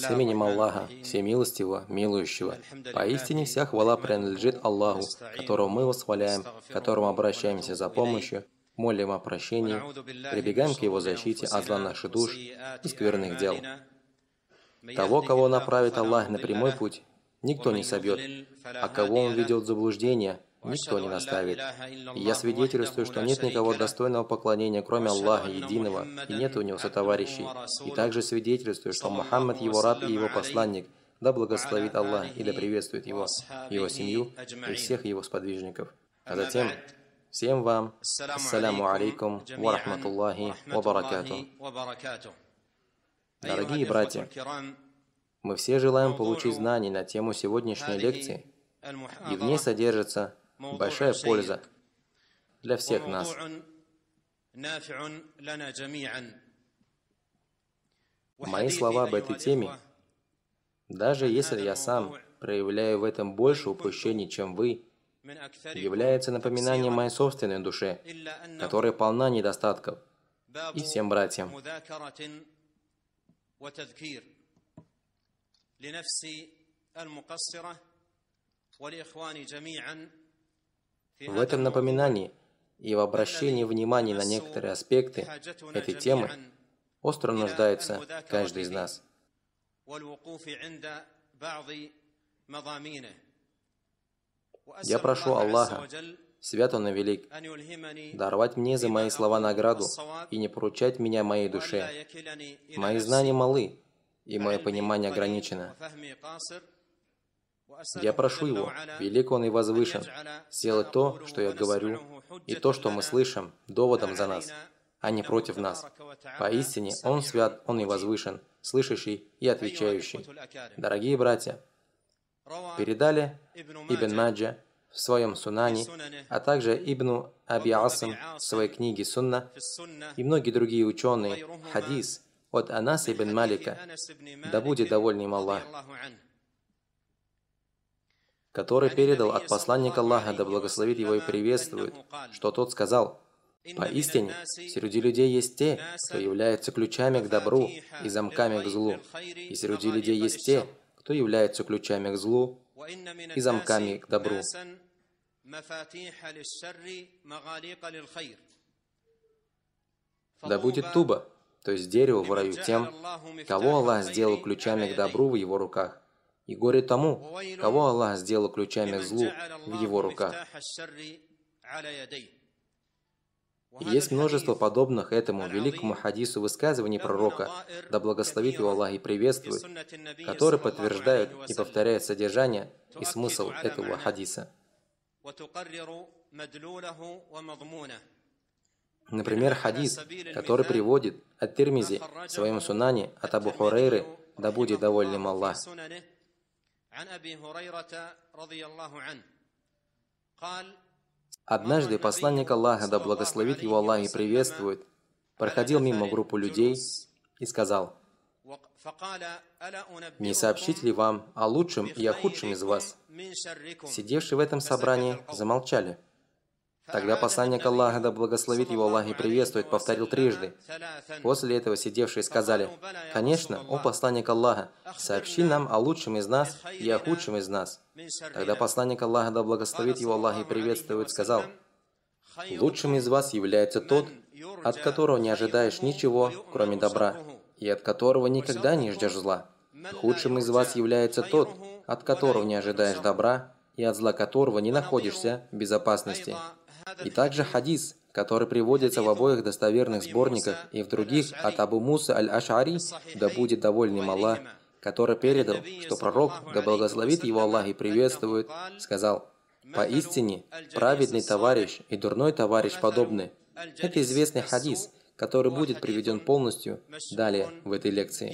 С именем Аллаха, Всемилостивого, Милующего. Поистине вся хвала принадлежит Аллаху, которого мы восхваляем, к которому обращаемся за помощью, молим о прощении, прибегаем к Его защите от зла наших душ и скверных дел. Того, кого направит Аллах на прямой путь, никто не собьет, а кого Он ведет в заблуждение, никто не наставит. И я свидетельствую, что нет никого достойного поклонения, кроме Аллаха Единого, и нет у Него сотоварищей. И также свидетельствую, что Мухаммад Его раб и Его посланник, да благословит Аллах и да приветствует Его семью и всех Его сподвижников. А затем, всем вам, ассаляму алейкум ва рахматуллахи ва баракату. Дорогие братья, мы все желаем получить знаний на тему сегодняшней лекции, и в ней содержится большая польза для всех нас. Мои слова об этой теме, даже если я сам проявляю в этом больше упущений, чем вы, является напоминанием моей собственной душе, которая полна недостатков, и всем братьям. В этом напоминании и в обращении внимания на некоторые аспекты этой темы остро нуждается каждый из нас. Я прошу Аллаха, свят Он и велик, даровать мне за мои слова награду и не поручать меня моей душе. Мои знания малы, и мое понимание ограничено. Я прошу Его, велик Он и возвышен, сделать то, что я говорю, и то, что мы слышим, доводом за нас, а не против нас. Поистине, Он свят, Он и возвышен, слышащий и отвечающий. Дорогие братья, передали Ибн Маджа в своем Сунане, а также Ибн Аби Асм в своей книге Сунна, и многие другие ученые, хадис от Анаса ибн Малика, да будет доволен им Аллах, который передал от посланника Аллаха, да благословит его и приветствует, что тот сказал: «Поистине, среди людей есть те, кто является ключами к добру и замками к злу, и среди людей есть те, кто является ключами к злу и замками к добру». Да будет туба, то есть дерево в раю, тем, кого Аллах сделал ключами к добру в его руках, и горе тому, кого Аллах сделал ключами к злу в его руках. И есть множество подобных этому великому хадису высказываний пророка, да благословит его Аллах и приветствует, которые подтверждают и повторяют содержание и смысл этого хадиса. Например, хадис, который приводит ат-Тирмизи в своем Сунане от Абу Хурайры, да будет доволен им Аллах. Однажды посланник Аллаха, да благословит его Аллах и приветствует, проходил мимо группы людей и сказал: «Не сообщить ли вам о лучшем и о худшем из вас?» Сидевшие в этом собрании замолчали. Тогда посланник Аллаха, да благословит его Аллах и приветствует, повторил трижды. После этого сидевшие сказали: «Конечно, о посланник Аллаха, сообщи нам о лучшем из нас и о худшем из нас». Тогда посланник Аллаха, да благословит его Аллах и приветствует, сказал: «Лучшим из вас является тот, от которого не ожидаешь ничего, кроме добра, и от которого никогда не ждешь зла. Худшим из вас является тот, от которого не ожидаешь добра, и от зла которого не находишься в безопасности». И также хадис, который приводится в обоих достоверных сборниках и в других от Абу Мусы аль-Аш'ари, да будет доволен им Аллах, который передал, что пророк, да благословит его Аллах и приветствует, сказал: «Поистине, праведный товарищ и дурной товарищ подобны». Это известный хадис, который будет приведен полностью далее в этой лекции.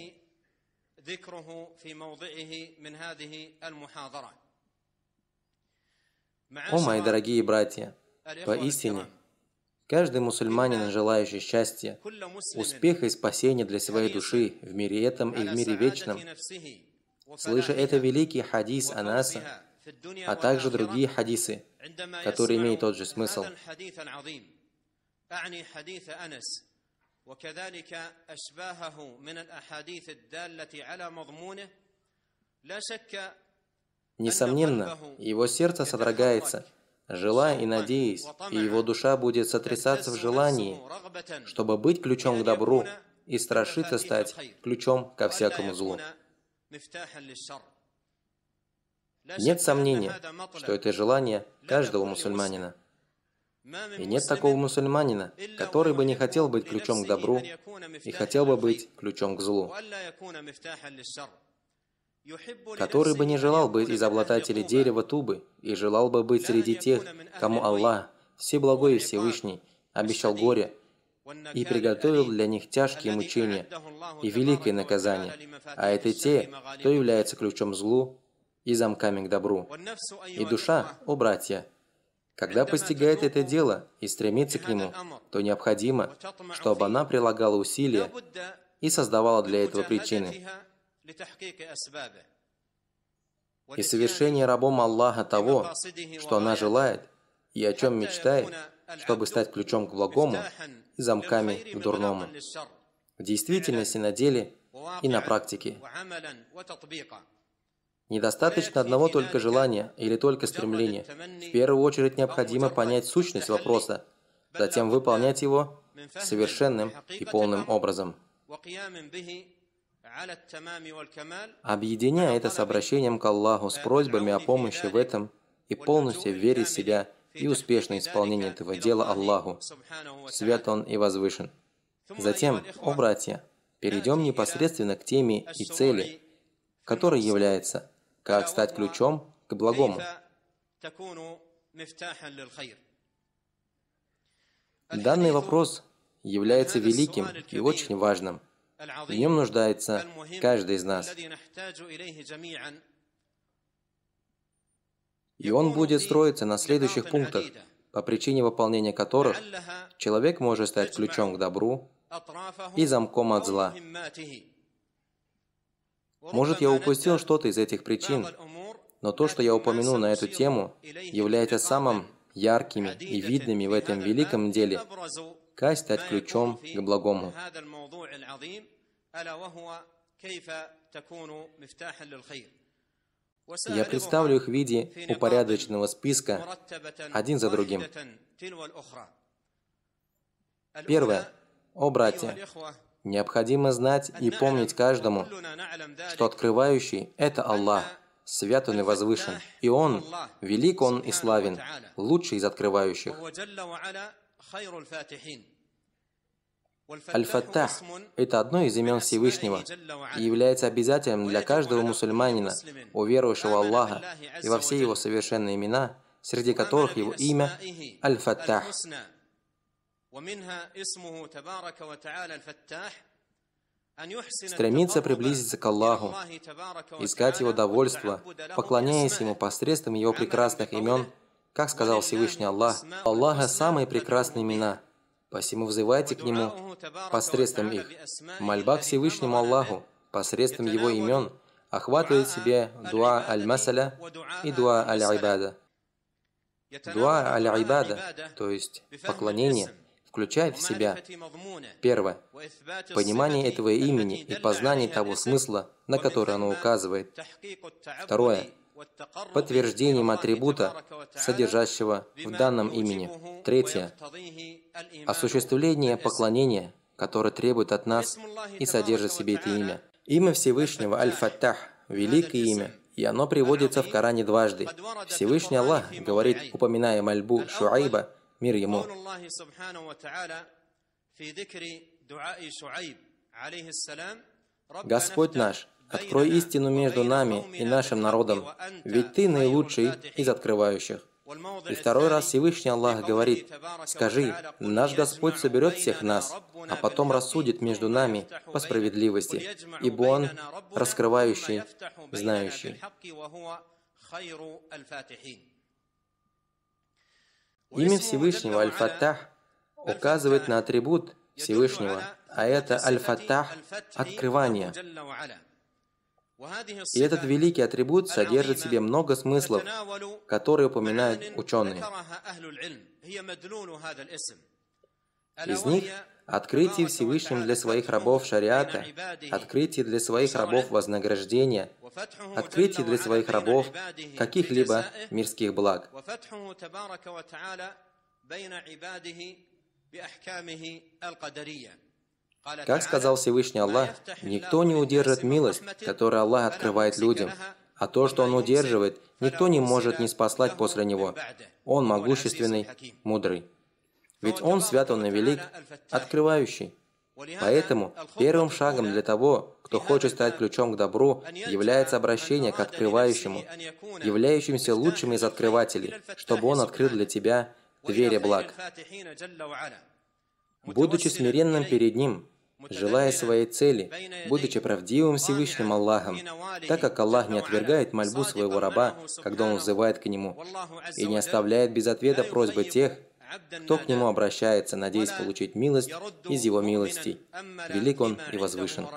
О, мои дорогие братья, поистине, каждый мусульманин, желающий счастья, успеха и спасения для своей души в мире этом и в мире вечном, слыша это великий хадис Анаса, а также другие хадисы, которые имеют тот же смысл, Несомненно, его сердце содрогается, желая и надеясь, и его душа будет сотрясаться в желании, чтобы быть ключом к добру и страшиться стать ключом ко всякому злу. Нет сомнения, что это желание каждого мусульманина. И нет такого мусульманина, который бы не хотел быть ключом к добру и хотел бы быть ключом к злу, который бы не желал быть из обладателей дерева тубы и желал бы быть среди тех, кому Аллах, Всеблагой и Всевышний, обещал горе и приготовил для них тяжкие мучения и великое наказание, а это те, кто является ключом к злу и замками к добру. И душа, о братья, когда постигает это дело и стремится к нему, то необходимо, чтобы она прилагала усилия и создавала для этого причины. И совершение рабом Аллаха того, что она желает и о чем мечтает, чтобы стать ключом к благому и замками к дурному. В действительности, на деле и на практике. Недостаточно одного только желания или только стремления. В первую очередь необходимо понять сущность вопроса, затем выполнять его совершенным и полным образом. Объединяя это с обращением к Аллаху, с просьбами о помощи в этом и полностью вере в себя и успешное исполнение этого дела Аллаху, свят Он и возвышен. Затем, о братья, перейдем непосредственно к теме и цели, которой является «Как стать ключом к благому». Данный вопрос является великим и очень важным. В нем нуждается каждый из нас. И он будет строиться на следующих пунктах, по причине выполнения которых человек может стать ключом к добру и замком от зла. Может, я упустил что-то из этих причин, но то, что я упомянул на эту тему, является самым яркими и видными в этом великом деле, как стать ключом к благому. Я представлю их в виде упорядоченного списка, один за другим. Первое. О, братья, необходимо знать и помнить каждому, что открывающий – это Аллах, свят Он и возвышен, и Он, велик Он и славен, лучший из открывающих. Аль-Фаттах – это одно из имен Всевышнего и является обязательным для каждого мусульманина, уверовавшего в Аллаха и во все Его совершенные имена, среди которых Его имя Аль-Фаттах. Стремиться приблизиться к Аллаху, искать Его довольства, поклоняясь Ему посредством Его прекрасных имен, как сказал Всевышний Аллах, Аллаха самые прекрасные имена, посему взывайте к Нему посредством их. Мольба к Всевышнему Аллаху посредством Его имен охватывает в себе дуа аль-масаля и дуа аль-айбада. Дуа аль-айбада, то есть поклонение, включает в себя: первое – понимание этого имени и познание того смысла, на который оно указывает. Второе – подтверждением атрибута, содержащего в данном имени. Третье – осуществление поклонения, которое требует от нас и содержит в себе это имя. Имя Всевышнего Аль-Фаттах – великое имя, и оно приводится в Коране дважды. Всевышний Аллах говорит, упоминая мольбу Шуайба, мир ему: «Господь наш, открой истину между нами и нашим народом, ведь Ты наилучший из открывающих». И второй раз Всевышний Аллах говорит: «Скажи, наш Господь соберет всех нас, а потом рассудит между нами по справедливости, ибо Он раскрывающий, знающий». Имя Всевышнего Аль-Фаттах указывает на атрибут Всевышнего, а это Аль-Фаттах – открывание. И этот великий атрибут содержит в себе много смыслов, которые упоминают ученые. Из них открытие Всевышним для своих рабов шариата, открытие для своих рабов вознаграждения, открытие для своих рабов каких-либо мирских благ. Как сказал Всевышний Аллах, никто не удержит милость, которую Аллах открывает людям, а то, что Он удерживает, никто не может не спаслать после Него. Он могущественный, мудрый. Ведь Он свят, Он и велик, открывающий. Поэтому первым шагом для того, кто хочет стать ключом к добру, является обращение к открывающему, являющимся лучшим из открывателей, чтобы Он открыл для тебя двери благ. Будучи смиренным перед Ним, желая своей цели, будучи правдивым Всевышним Аллахом, так как Аллах не отвергает мольбу своего раба, когда он взывает к Нему, и не оставляет без ответа просьбы тех, кто к Нему обращается, надеясь получить милость из Его милостей. Велик Он и возвышен.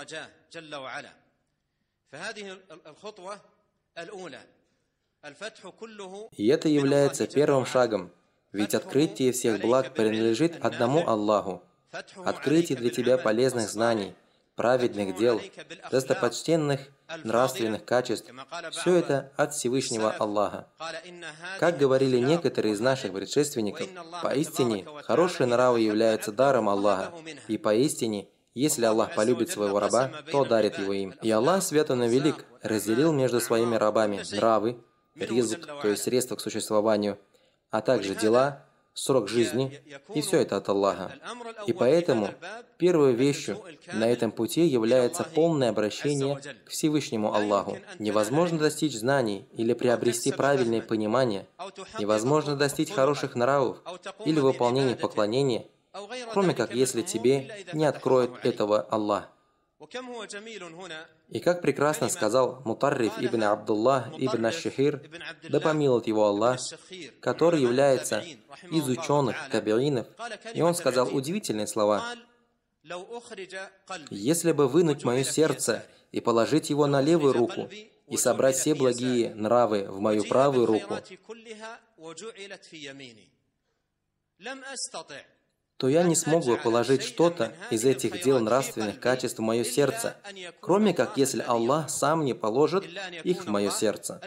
И это является первым шагом, ведь открытие всех благ принадлежит одному Аллаху. Открытие для тебя полезных знаний, праведных дел, достопочтенных нравственных качеств – все это от Всевышнего Аллаха. Как говорили некоторые из наших предшественников, поистине хорошие нравы являются даром Аллаха, и поистине, если Аллах полюбит своего раба, то дарит его им. И Аллах, свят Он и велик, разделил между своими рабами нравы, ризк, то есть средства к существованию, а также дела, срок жизни, и все это от Аллаха. И поэтому первой вещью на этом пути является полное обращение к Всевышнему Аллаху. Невозможно достичь знаний или приобрести правильное понимание, невозможно достичь хороших нравов или выполнения поклонения, кроме как если тебе не откроет этого Аллах. И как прекрасно сказал Мутарриф ибн Абдуллах ибн Аш-Шахир, да помилует его Аллах, который является из ученых табиинов, и он сказал удивительные слова: «Если бы вынуть мое сердце и положить его на левую руку, и собрать все благие нравы в мою правую руку, то я не смог бы положить что-то из этих дел нравственных качеств в мое сердце, кроме как если Аллах сам не положит их в мое сердце».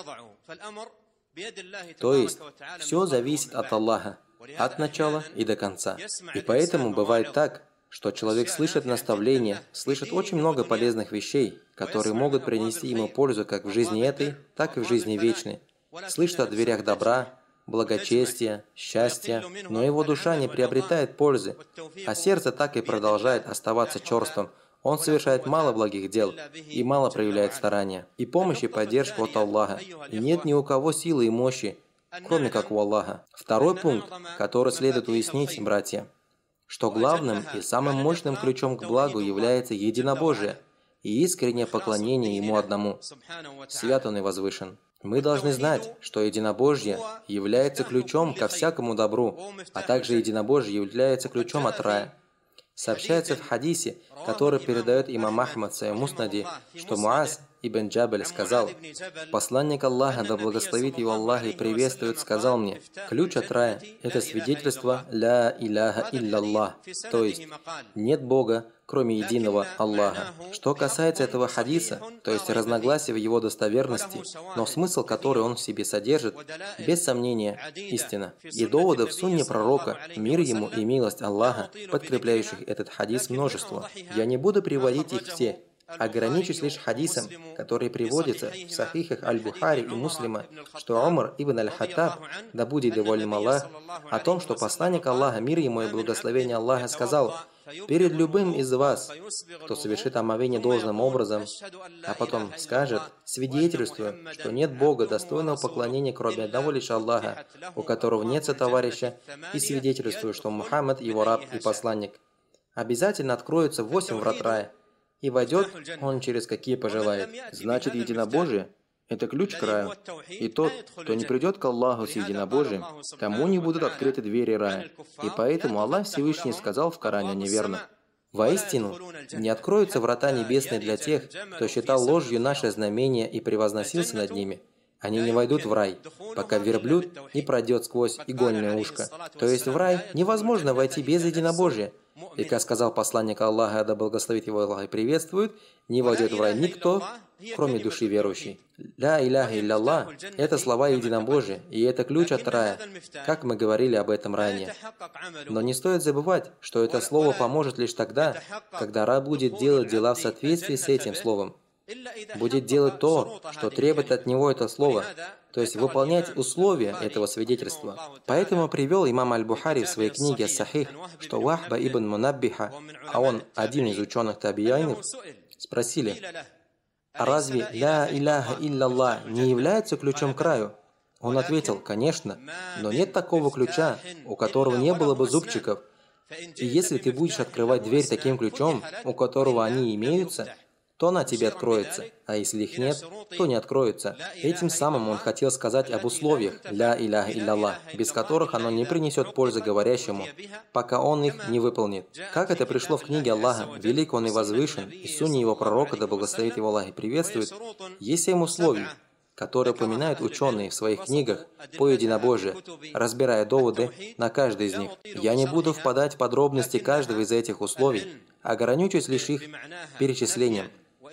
То есть, все зависит от Аллаха, от начала и до конца. И поэтому бывает так, что человек слышит наставления, слышит очень много полезных вещей, которые могут принести ему пользу как в жизни этой, так и в жизни вечной. Слышит о дверях добра, благочестия, счастья, но его душа не приобретает пользы, а сердце так и продолжает оставаться черствым. Он совершает мало благих дел и мало проявляет старания и помощи и поддержку от Аллаха. И нет ни у кого силы и мощи, кроме как у Аллаха. Второй пункт, который следует уяснить, братья, что главным и самым мощным ключом к благу является единобожие и искреннее поклонение Ему одному. Свят Он и возвышен. Мы должны знать, что единобожие является ключом ко всякому добру, а также единобожие является ключом от рая. Сообщается в хадисе, который передает имам Ахмад в своем муснаде, что Муаз ибн Джабаль сказал: «Посланник Аллаха, да благословит его Аллах и приветствует, сказал мне: ключ от рая – это свидетельство «Ля иляха илляллах», то есть «нет Бога, кроме единого Аллаха». Что касается этого хадиса, то есть разногласия в его достоверности, но смысл, который он в себе содержит, без сомнения, истина. И доводов в сунне пророка, мир ему и милость Аллаха, подкрепляющих этот хадис, множество. Я не буду приводить их все, ограничусь лишь хадисом, который приводится в сахихах Аль-Бухари и Муслима, что Умар ибн Аль-Хаттаб, да будет доволен Аллах, о том, что посланник Аллаха, мир ему и благословение Аллаха, сказал: «Перед любым из вас, кто совершит омовение должным образом, а потом скажет: свидетельствую, что нет Бога, достойного поклонения, кроме одного лишь Аллаха, у которого нет сотоварища, и свидетельствую, что Мухаммад его раб и посланник», обязательно откроются 8 врат рая, и войдет он через какие пожелает. Значит, единобожие – это ключ к раю. И тот, кто не придет к Аллаху с единобожием, тому не будут открыты двери рая. И поэтому Аллах Всевышний сказал в Коране неверно: «Воистину, не откроются врата небесные для тех, кто считал ложью наше знамение и превозносился над ними. Они не войдут в рай, пока верблюд не пройдет сквозь игольное ушко. То есть в рай невозможно войти без единобожия. И, как сказал посланник Аллаха, да благословит его Аллах и приветствует, не войдет в рай никто, кроме души верующей. «Ля иляха илля-Аллах» – это слова единобожия, и это ключ от рая, как мы говорили об этом ранее. Но не стоит забывать, что это слово поможет лишь тогда, когда раб будет делать дела в соответствии с этим словом. Будет делать то, что требует от него это слово, то есть выполнять условия этого свидетельства. Поэтому привел имам Аль-Бухари в своей книге «Сахих», что Вахба ибн Мунаббиха, а он один из ученых табиинов, спросили: «А разве «Ля иляха илля-Аллах» не является ключом к раю?» Он ответил: «Конечно, но нет такого ключа, у которого не было бы зубчиков. И если ты будешь открывать дверь таким ключом, у которого они имеются, то она тебе откроется, а если их нет, то не откроется». Этим самым он хотел сказать об условиях «Ля иляха илля-Аллах», без которых оно не принесет пользы говорящему, пока он их не выполнит. Как это пришло в книге Аллаха, велик он и возвышен, и сунне его пророка, да благословит его Аллах и приветствует, есть 7 условий, которые упоминают ученые в своих книгах по единобожию, разбирая доводы на каждый из них. Я не буду впадать в подробности каждого из этих условий, ограничусь лишь их перечислением.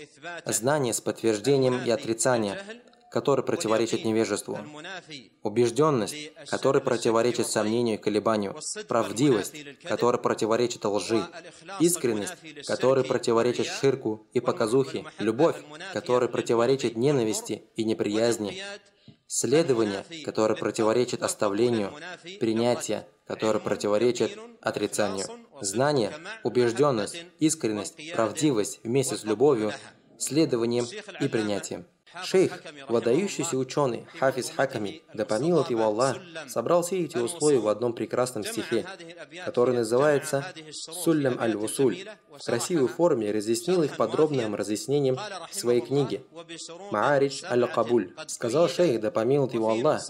Знание с подтверждением и отрицанием, который противоречит невежеству. Убежденность, которая противоречит сомнению и колебанию. Правдивость, которая противоречит лжи. Искренность, которая противоречит ширку и показухе. Любовь, которая противоречит ненависти и неприязни. Следование, которое противоречит оставлению. Принятие, которое противоречит отрицанию. Знание, убежденность, искренность, правдивость вместе с любовью, следованием и принятием. Шейх, выдающийся ученый Хафиз Хаками, да помилует его Аллах, собрал все эти условия в одном прекрасном стихе, который называется «Суллям аль-Вусуль». В красивой форме разъяснил их подробным разъяснением в своей книге «Мааридж аль-Кабуль». Сказал шейх, да помилует его Аллах: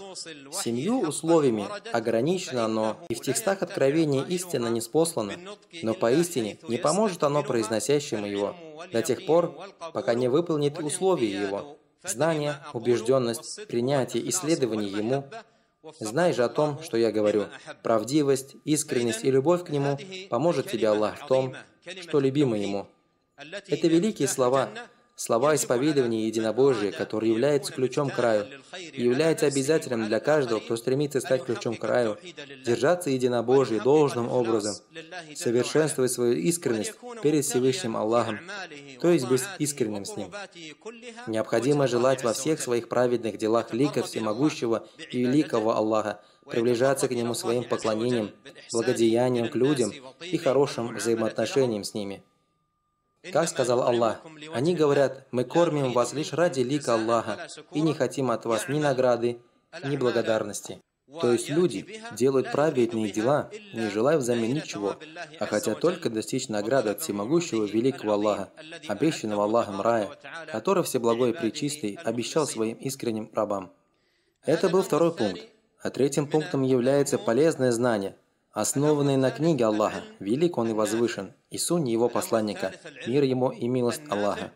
7 условиями ограничено оно, и в текстах откровения истина не спослана, но поистине не поможет оно произносящему его до тех пор, пока не выполнит условия его. Знание, убежденность, принятие, исследование ему. Знай же о том, что я говорю. Правдивость, искренность и любовь к нему поможет тебе Аллах в том, что любимо ему. Это великие слова, слова исповедования единобожия, которые являются ключом к раю, и являются обязательным для каждого, кто стремится стать ключом к раю, держаться единобожия должным образом, совершенствовать свою искренность перед Всевышним Аллахом, то есть быть искренним с Ним. Необходимо желать во всех своих праведных делах лика всемогущего и великого Аллаха, приближаться к Нему своим поклонением, благодеянием к людям и хорошим взаимоотношением с ними. Как сказал Аллах, они говорят: «Мы кормим вас лишь ради лика Аллаха и не хотим от вас ни награды, ни благодарности». То есть люди делают праведные дела, не желая взамен ничего, а хотят только достичь награды от всемогущего великого Аллаха, обещанного Аллахом рая, который Всеблагой и Пречистый обещал своим искренним рабам. Это был 2-й пункт. А 3-м пунктом является полезное знание, основанное на книге Аллаха, велик Он и возвышен, и сунне Его посланника, мир Ему и милость Аллаха.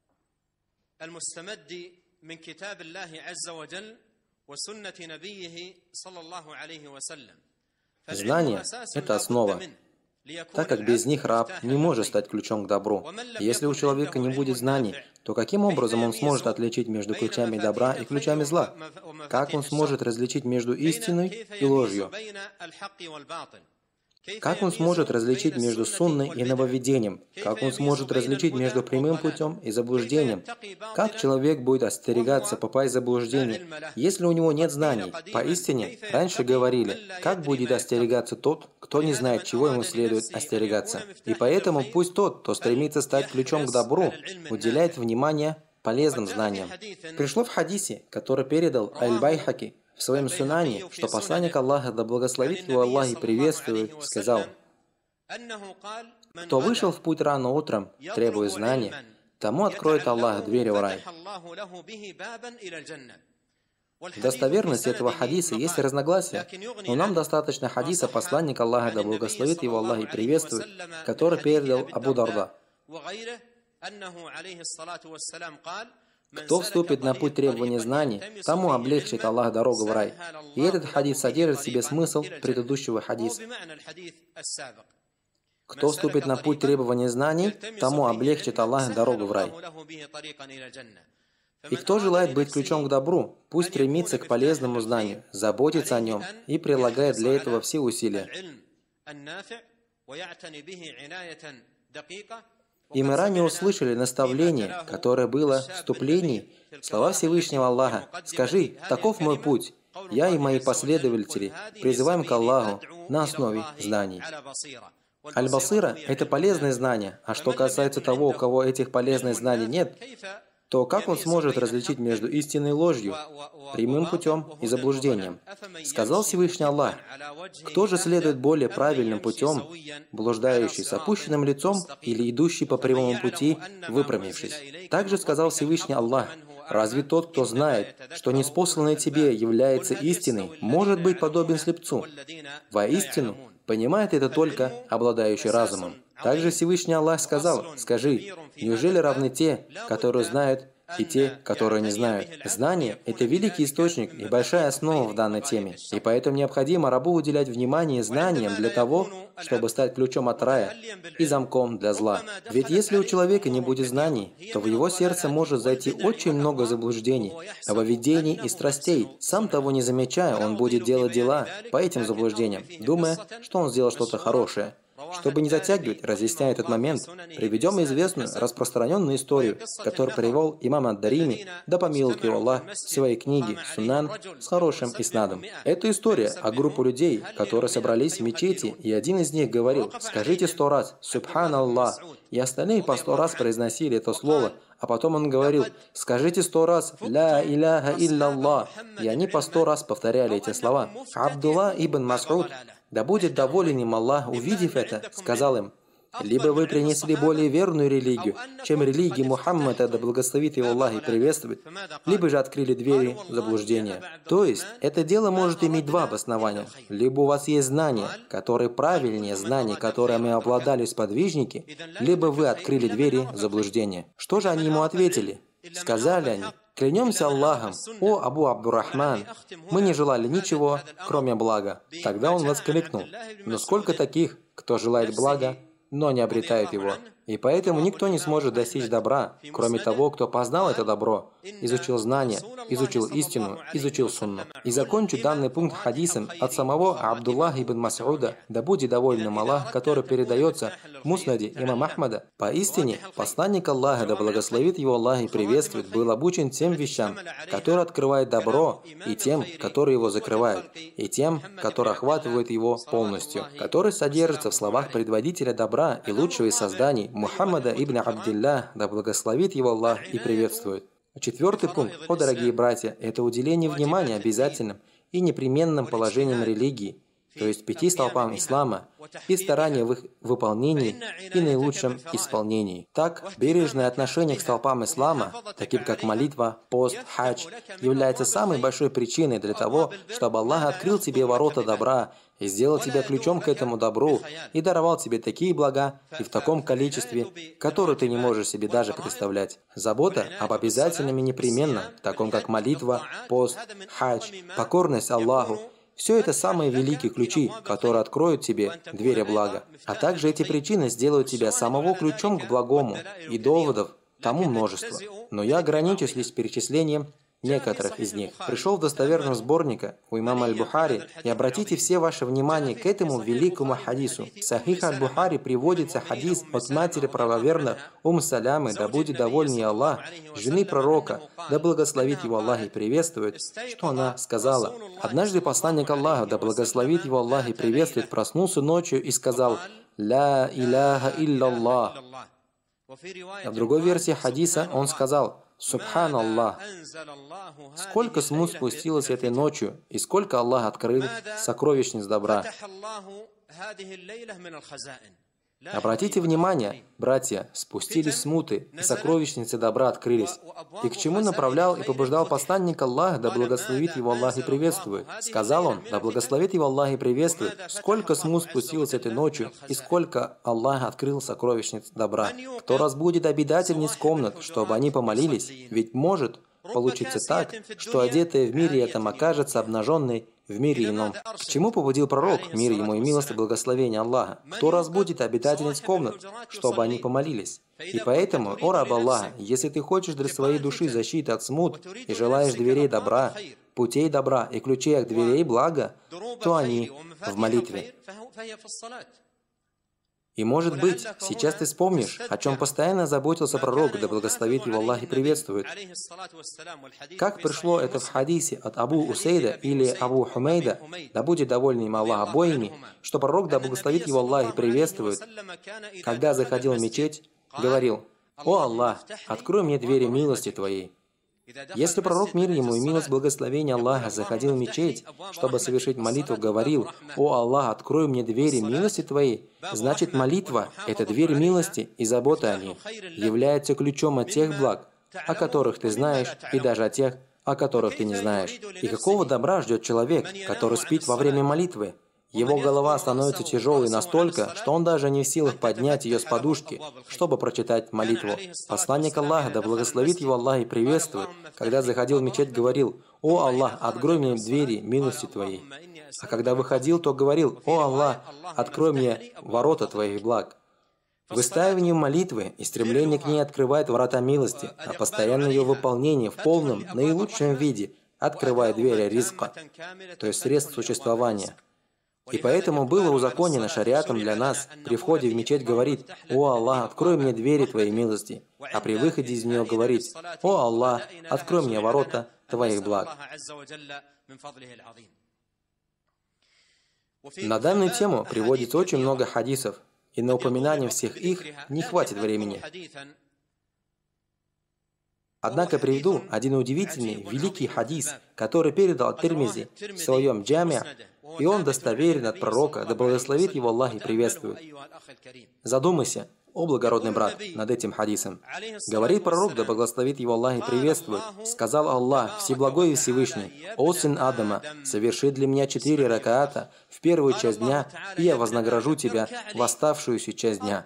Знание – это основа, так как без них раб не может стать ключом к добру. Если у человека не будет знаний, то каким образом он сможет отличить между ключами добра и ключами зла? Как он сможет различить между истиной и ложью? Как он сможет различить между сунной и нововведением? Как он сможет различить между прямым путем и заблуждением? Как человек будет остерегаться попасть в заблуждение, если у него нет знаний? Поистине, раньше говорили, как будет остерегаться тот, кто не знает, чего ему следует остерегаться. И поэтому пусть тот, кто стремится стать ключом к добру, уделяет внимание полезным знаниям. Пришло в хадисе, который передал Аль-Байхаки в своем сунане, что посланник Аллаха, да благословит его Аллах и приветствует, сказал: «Кто вышел в путь рано утром, требуя знания, тому откроет Аллах дверь в рай». В достоверности этого хадиса есть разногласия, но нам достаточно хадиса посланника Аллаха, да благословит его Аллах и приветствует, который передал Абу Дарда. Кто вступит на путь требования знаний, тому облегчит Аллах дорогу в рай. И этот хадис содержит в себе смысл предыдущего хадиса. Кто вступит на путь требования знаний, тому облегчит Аллах дорогу в рай. И кто желает быть ключом к добру, пусть стремится к полезному знанию, заботится о нем и прилагает для этого все усилия. И мы ранее услышали наставление, которое было в вступлении, слова Всевышнего Аллаха: «Скажи, таков мой путь, я и мои последователи призываем к Аллаху на основе знаний». Аль-Басира – это полезные знания, а что касается того, у кого этих полезных знаний нет, то как он сможет различить между истинной и ложью, прямым путем и заблуждением? Сказал Всевышний Аллах: «Кто же следует более правильным путем, блуждающий с опущенным лицом или идущий по прямому пути, выпрямившись?» Также сказал Всевышний Аллах: «Разве тот, кто знает, что ниспосланное тебе является истиной, может быть подобен слепцу? Воистину, понимает это только обладающий разумом». Также Всевышний Аллах сказал: «Скажи, неужели равны те, которые знают, и те, которые не знают?» Знание – это великий источник и большая основа в данной теме, и поэтому необходимо рабу уделять внимание знаниям для того, чтобы стать ключом от рая и замком для зла. Ведь если у человека не будет знаний, то в его сердце может зайти очень много заблуждений, нововведений и страстей. Сам того не замечая, он будет делать дела по этим заблуждениям, думая, что он сделал что-то хорошее. Чтобы не затягивать, разъясняя этот момент, приведем известную, распространенную историю, которую привел имам ад-Дарими, да помилует его Аллах, в своей книге «Сунан» с хорошим иснадом. Это история о группе людей, которые собрались в мечети, и один из них говорил: «Скажите 100 раз «Субханаллах», и остальные по 100 раз произносили это слово, а потом он говорил: «Скажите 100 раз «Ля иляха илляллах», и они по 100 раз повторяли эти слова. Абдулла ибн Мас'уд, да будет доволен им Аллах, увидев это, сказал им: «Либо вы принесли более верную религию, чем религия Мухаммада, да благословит его Аллах и приветствует, либо же открыли двери заблуждения». То есть, это дело может иметь два обоснования. Либо у вас есть знания, которые правильнее знаний, которые мы обладали сподвижники, либо вы открыли двери заблуждения. Что же они ему ответили? Сказали они: «Клянемся Аллахом, о Абу Абдуррахман, мы не желали ничего, кроме блага». Тогда он воскликнул: «Но сколько таких, кто желает блага, но не обретает его? И поэтому никто не сможет достичь добра, кроме того, кто познал это добро, изучил знания, изучил истину, изучил сунну». И закончу данный пункт хадисом от самого Абдуллаха ибн Мас'уда, да будет доволен им Аллах, который передается в Муснаде имама Ахмада. «Поистине, посланник Аллаха, да благословит его Аллах и приветствует, был обучен тем вещам, которые открывают добро, и тем, которые его закрывают, и тем, которые охватывают его полностью, которые содержатся в словах предводителя добра и лучшего из созданий, Мухаммада ибн Абдиллах, да благословит его Аллах и приветствует». Четвертый пункт, о дорогие братья, это уделение внимания обязательным и непременным положениям религии, то есть 5 столпам ислама, и старания в их выполнении и наилучшем исполнении. Так, бережное отношение к столпам ислама, таким как молитва, пост, хадж, является самой большой причиной для того, чтобы Аллах открыл тебе ворота добра и сделал тебя ключом к этому добру, и даровал тебе такие блага и в таком количестве, которые ты не можешь себе даже представлять. Забота об обязательном и непременном, таком как молитва, пост, хадж, покорность Аллаху, все это самые великие ключи, которые откроют тебе двери блага. А также эти причины сделают тебя самого ключом к благому, и доводов тому множество. Но я ограничусь лишь перечислением некоторых из них. Пришел в достоверном сборнике у имама Аль-Бухари, и обратите все ваше внимание к этому великому хадису. В Сахих Аль-Бухари приводится хадис от матери правоверных Салямы, да будет доволен ей Аллах, жены пророка, да благословит его Аллах и приветствует, что она сказала: «Однажды посланник Аллаха, да благословит его Аллах и приветствует, проснулся ночью и сказал: «Ля иляха илляллах». А в другой версии хадиса он сказал: «Субханаллах». Сколько смут спустилось этой ночью, и сколько Аллах открыл сокровищниц добра. Обратите внимание, братья, спустились смуты, и сокровищницы добра открылись. И к чему направлял и побуждал посланник Аллаха, да благословит его Аллах и приветствует? Сказал он, да благословит его Аллах и приветствует, сколько смут спустилось этой ночью, и сколько Аллах открыл сокровищниц добра. Кто разбудит обитательниц комнат, чтобы они помолились? Ведь может получится так, что одетая в мире этом окажется обнаженной в мире ином. К чему побудил пророк, мир ему и милость и благословение Аллаха? Кто разбудит обитательниц комнат, чтобы они помолились? И поэтому, о раб Аллаха, если ты хочешь для своей души защиты от смут и желаешь дверей добра, путей добра и ключей от дверей блага, то они в молитве. И может быть, сейчас ты вспомнишь, о чем постоянно заботился пророк, да благословит его Аллах и приветствует. Как пришло это в хадисе от Абу Усейда или Абу Хумейда, да будет доволен им Аллах обоими, что пророк, да благословит его Аллах и приветствует, когда заходил в мечеть, говорил: «О Аллах, открой мне двери милости Твоей». Если пророк, мир ему и милость благословения Аллаха, заходил в мечеть, чтобы совершить молитву, говорил: «О Аллах, открой мне двери милости Твоей», значит, молитва – это дверь милости и забота о ней, является ключом от тех благ, о которых ты знаешь, и даже о тех, о которых ты не знаешь. И какого добра ждет человек, который спит во время молитвы? Его голова становится тяжелой настолько, что он даже не в силах поднять ее с подушки, чтобы прочитать молитву. Посланник Аллаха, да благословит его Аллах и приветствует, когда заходил в мечеть, говорил: «О Аллах, открой мне двери милости Твоей». А когда выходил, то говорил: «О Аллах, открой мне ворота Твоих благ». Выстаивание молитвы и стремление к ней открывает врата милости, а постоянное ее выполнение в полном, наилучшем виде открывает двери ризка, то есть средств существования. И поэтому было узаконено шариатом для нас при входе в мечеть говорить: «О Аллах, открой мне двери Твоей милости», а при выходе из нее говорить: «О Аллах, открой мне ворота Твоих благ». На данную тему приводится очень много хадисов, и на упоминание всех их не хватит времени. Однако приведу один удивительный, великий хадис, который передал Тирмизи в своем джамиа, и он достоверен от пророка, да благословит его Аллах и приветствует. Задумайся, о благородный брат, над этим хадисом. Говорит пророк, да благословит его Аллах и приветствует. Сказал Аллах, Всеблагой и Всевышний: «О сын Адама, соверши для меня 4 ракаата в первую часть дня, и я вознагражу тебя в оставшуюся часть дня».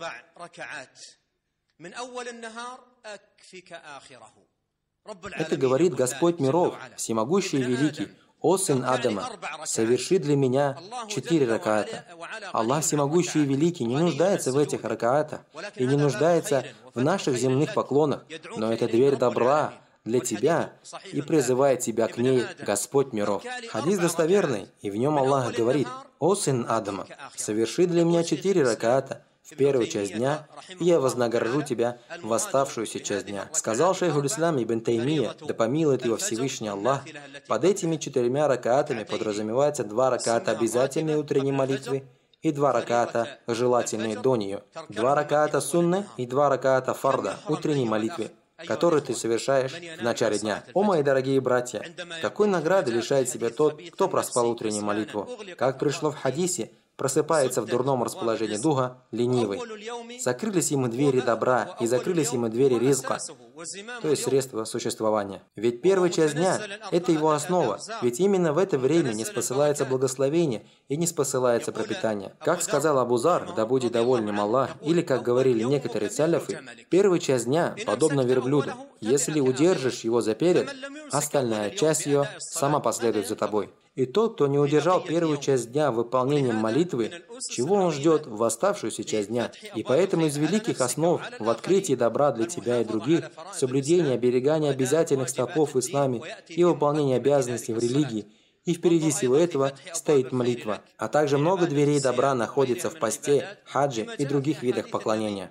Это говорит Господь миров, всемогущий и великий: «О сын Адама, соверши для меня 4 ракаата». Аллах всемогущий и великий не нуждается в этих ракаатах и не нуждается в наших земных поклонах, но это дверь добра для тебя и призывает тебя к ней Господь миров. Хадис достоверный, и в нем Аллах говорит: «О сын Адама, соверши для меня 4 ракаата в первую часть дня, и я вознагражу тебя в оставшуюся часть дня». Сказал шейхуль ислам ибн Таймия, да помилует его Всевышний Аллах: под этими 4 ракаатами подразумевается 2 ракаата обязательной утренней молитвы и 2 ракаата желательные до нее, 2 ракаата сунны и 2 ракаата фарда утренней молитвы, которые ты совершаешь в начале дня. О мои дорогие братья, какой награды лишает себя тот, кто проспал утреннюю молитву? Как пришло в хадисе, просыпается в дурном расположении духа, ленивый. Закрылись ему двери добра и закрылись ему двери ризка, то есть средства существования. Ведь первая часть дня – это его основа, ведь именно в это время не спосылается благословение и не спосылается пропитание. Как сказал Абу Зар, да будет доволен им Аллах, или как говорили некоторые саляфы, первая часть дня подобна верблюду. Если удержишь его заперед, остальная часть ее сама последует за тобой. И тот, кто не удержал первую часть дня выполнением молитвы, чего он ждет в оставшуюся часть дня? И поэтому из великих основ в открытии добра для тебя и других, соблюдение, оберегание обязательных столпов в исламе и выполнение обязанностей в религии, и впереди всего этого стоит молитва. А также много дверей добра находится в посте, хаджи и других видах поклонения.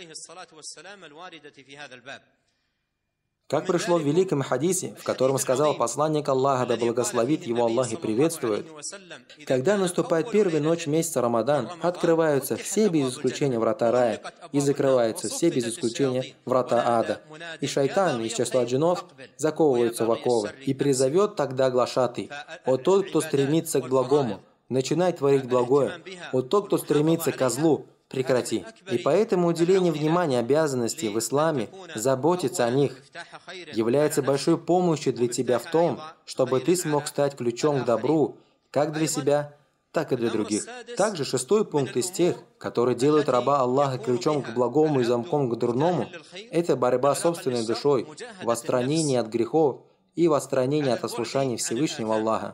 Как пришло в великом хадисе, в котором сказал посланник Аллаха, да благословит его Аллах и приветствует: «Когда наступает первая ночь месяца Рамадан, открываются все без исключения врата рая, и закрываются все без исключения врата ада. И шайтан из числа джиннов заковываются в оковы, и призовет тогда глашатый: о тот, кто стремится к благому, начинай творить благое. О тот, кто стремится ко злу, прекрати. И поэтому уделение внимания обязанностей в исламе, заботиться о них, является большой помощью для тебя в том, чтобы ты смог стать ключом к добру, как для себя, так и для других. Также 6-й пункт из тех, которые делают раба Аллаха ключом к благому и замком к дурному, это борьба с собственной душой, в отстранении от грехов и в отстранении от ослушания Всевышнего Аллаха.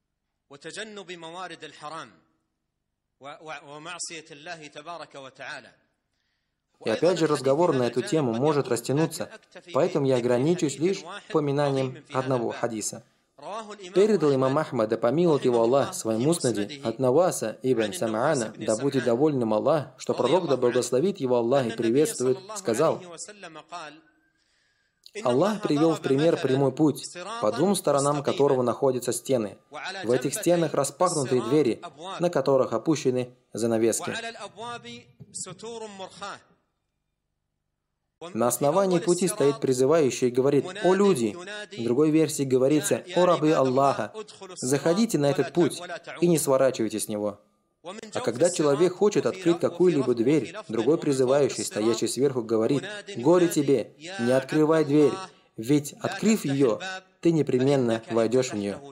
И опять же разговор на эту тему может растянуться, поэтому я ограничусь лишь упоминанием одного хадиса. Передал имам Ахмад, да помилует его Аллах, в своем муснаде от Наваса ибн Сам'ана, да будет доволен им Аллах, что пророк, да благословит его Аллах и приветствует, сказал: Аллах привел в пример прямой путь, по двум сторонам которого находятся стены. В этих стенах распахнутые двери, на которых опущены занавески. На основании пути стоит призывающий и говорит: «О люди!» В другой версии говорится: «О рабы Аллаха! Заходите на этот путь и не сворачивайте с него». А когда человек хочет открыть какую-либо дверь, другой призывающий, стоящий сверху, говорит: «Горе тебе! Не открывай дверь, ведь, открыв ее, ты непременно войдешь в нее».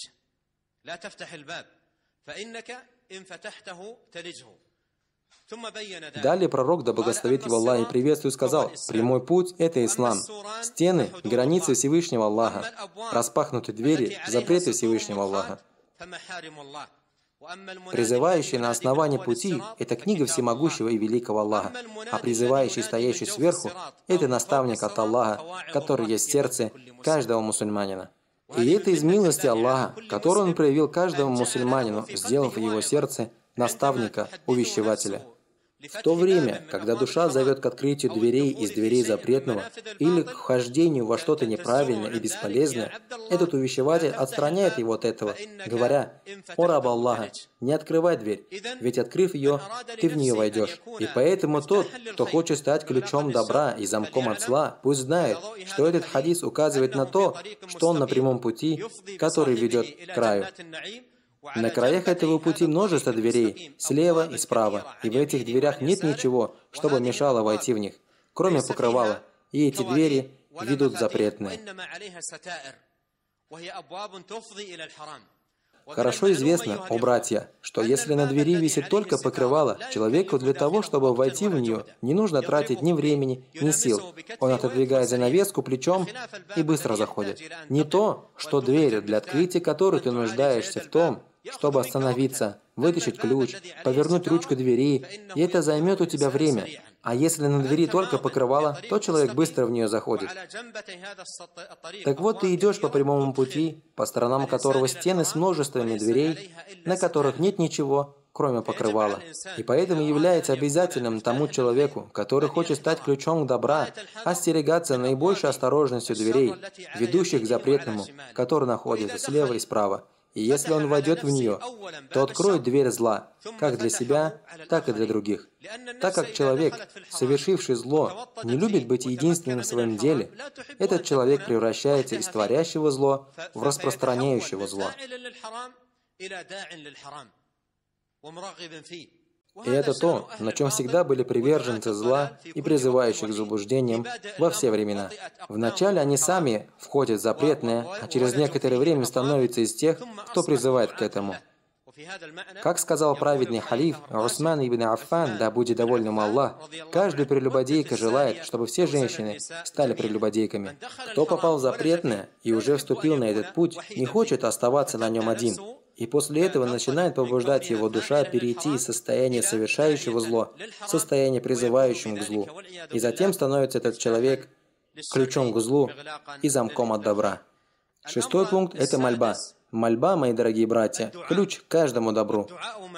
Далее пророк, да благословит его Аллах и приветствует, сказал: «Прямой путь – это ислам. Стены – границы Всевышнего Аллаха. Распахнуты двери – запреты Всевышнего Аллаха». Призывающий на основании пути – это книга всемогущего и великого Аллаха, а призывающий, стоящий сверху – это наставник от Аллаха, который есть в сердце каждого мусульманина. И это из милости Аллаха, которую Он проявил каждому мусульманину, сделав в его сердце наставника, увещевателя. В то время, когда душа зовет к открытию дверей из дверей запретного или к вхождению во что-то неправильное и бесполезное, этот увещеватель отстраняет его от этого, говоря: «О раб Аллаха, не открывай дверь, ведь открыв ее, ты в нее войдешь». И поэтому тот, кто хочет стать ключом добра и замком от зла, пусть знает, что этот хадис указывает на то, что он на прямом пути, который ведет к краю. На краях этого пути множество дверей, слева и справа, и в этих дверях нет ничего, чтобы мешало войти в них, кроме покрывала, и эти двери ведут запретные. Хорошо известно, о братья, что если на двери висит только покрывало, человеку для того, чтобы войти в нее, не нужно тратить ни времени, ни сил. Он отодвигает занавеску плечом и быстро заходит. Не то, что дверь, для открытия которой ты нуждаешься в том, чтобы остановиться, вытащить ключ, повернуть ручку двери, и это займет у тебя время. А если на двери только покрывало, то человек быстро в нее заходит. Так вот, ты идешь по прямому пути, по сторонам которого стены с множествами дверей, на которых нет ничего, кроме покрывала. И поэтому является обязательным тому человеку, который хочет стать ключом к добра, остерегаться наибольшей осторожностью дверей, ведущих к запретному, который находится слева и справа. И если он войдет в нее, то откроет дверь зла, как для себя, так и для других. Так как человек, совершивший зло, не любит быть единственным в своем деле, этот человек превращается из творящего зло в распространяющего зло. И это то, на чем всегда были приверженцы зла и призывающих к заблуждениям во все времена. Вначале они сами входят в запретное, а через некоторое время становятся из тех, кто призывает к этому. Как сказал праведный халиф Усман ибн Аффан, да будет доволен им Аллах, каждая прелюбодейка желает, чтобы все женщины стали прелюбодейками. Кто попал в запретное и уже вступил на этот путь, не хочет оставаться на нем один. И после этого начинает побуждать его душа перейти из состояния совершающего зло в состояние призывающего к злу. И затем становится этот человек ключом к злу и замком от добра. 6-й пункт – это мольба. Мольба, мои дорогие братья, ключ к каждому добру.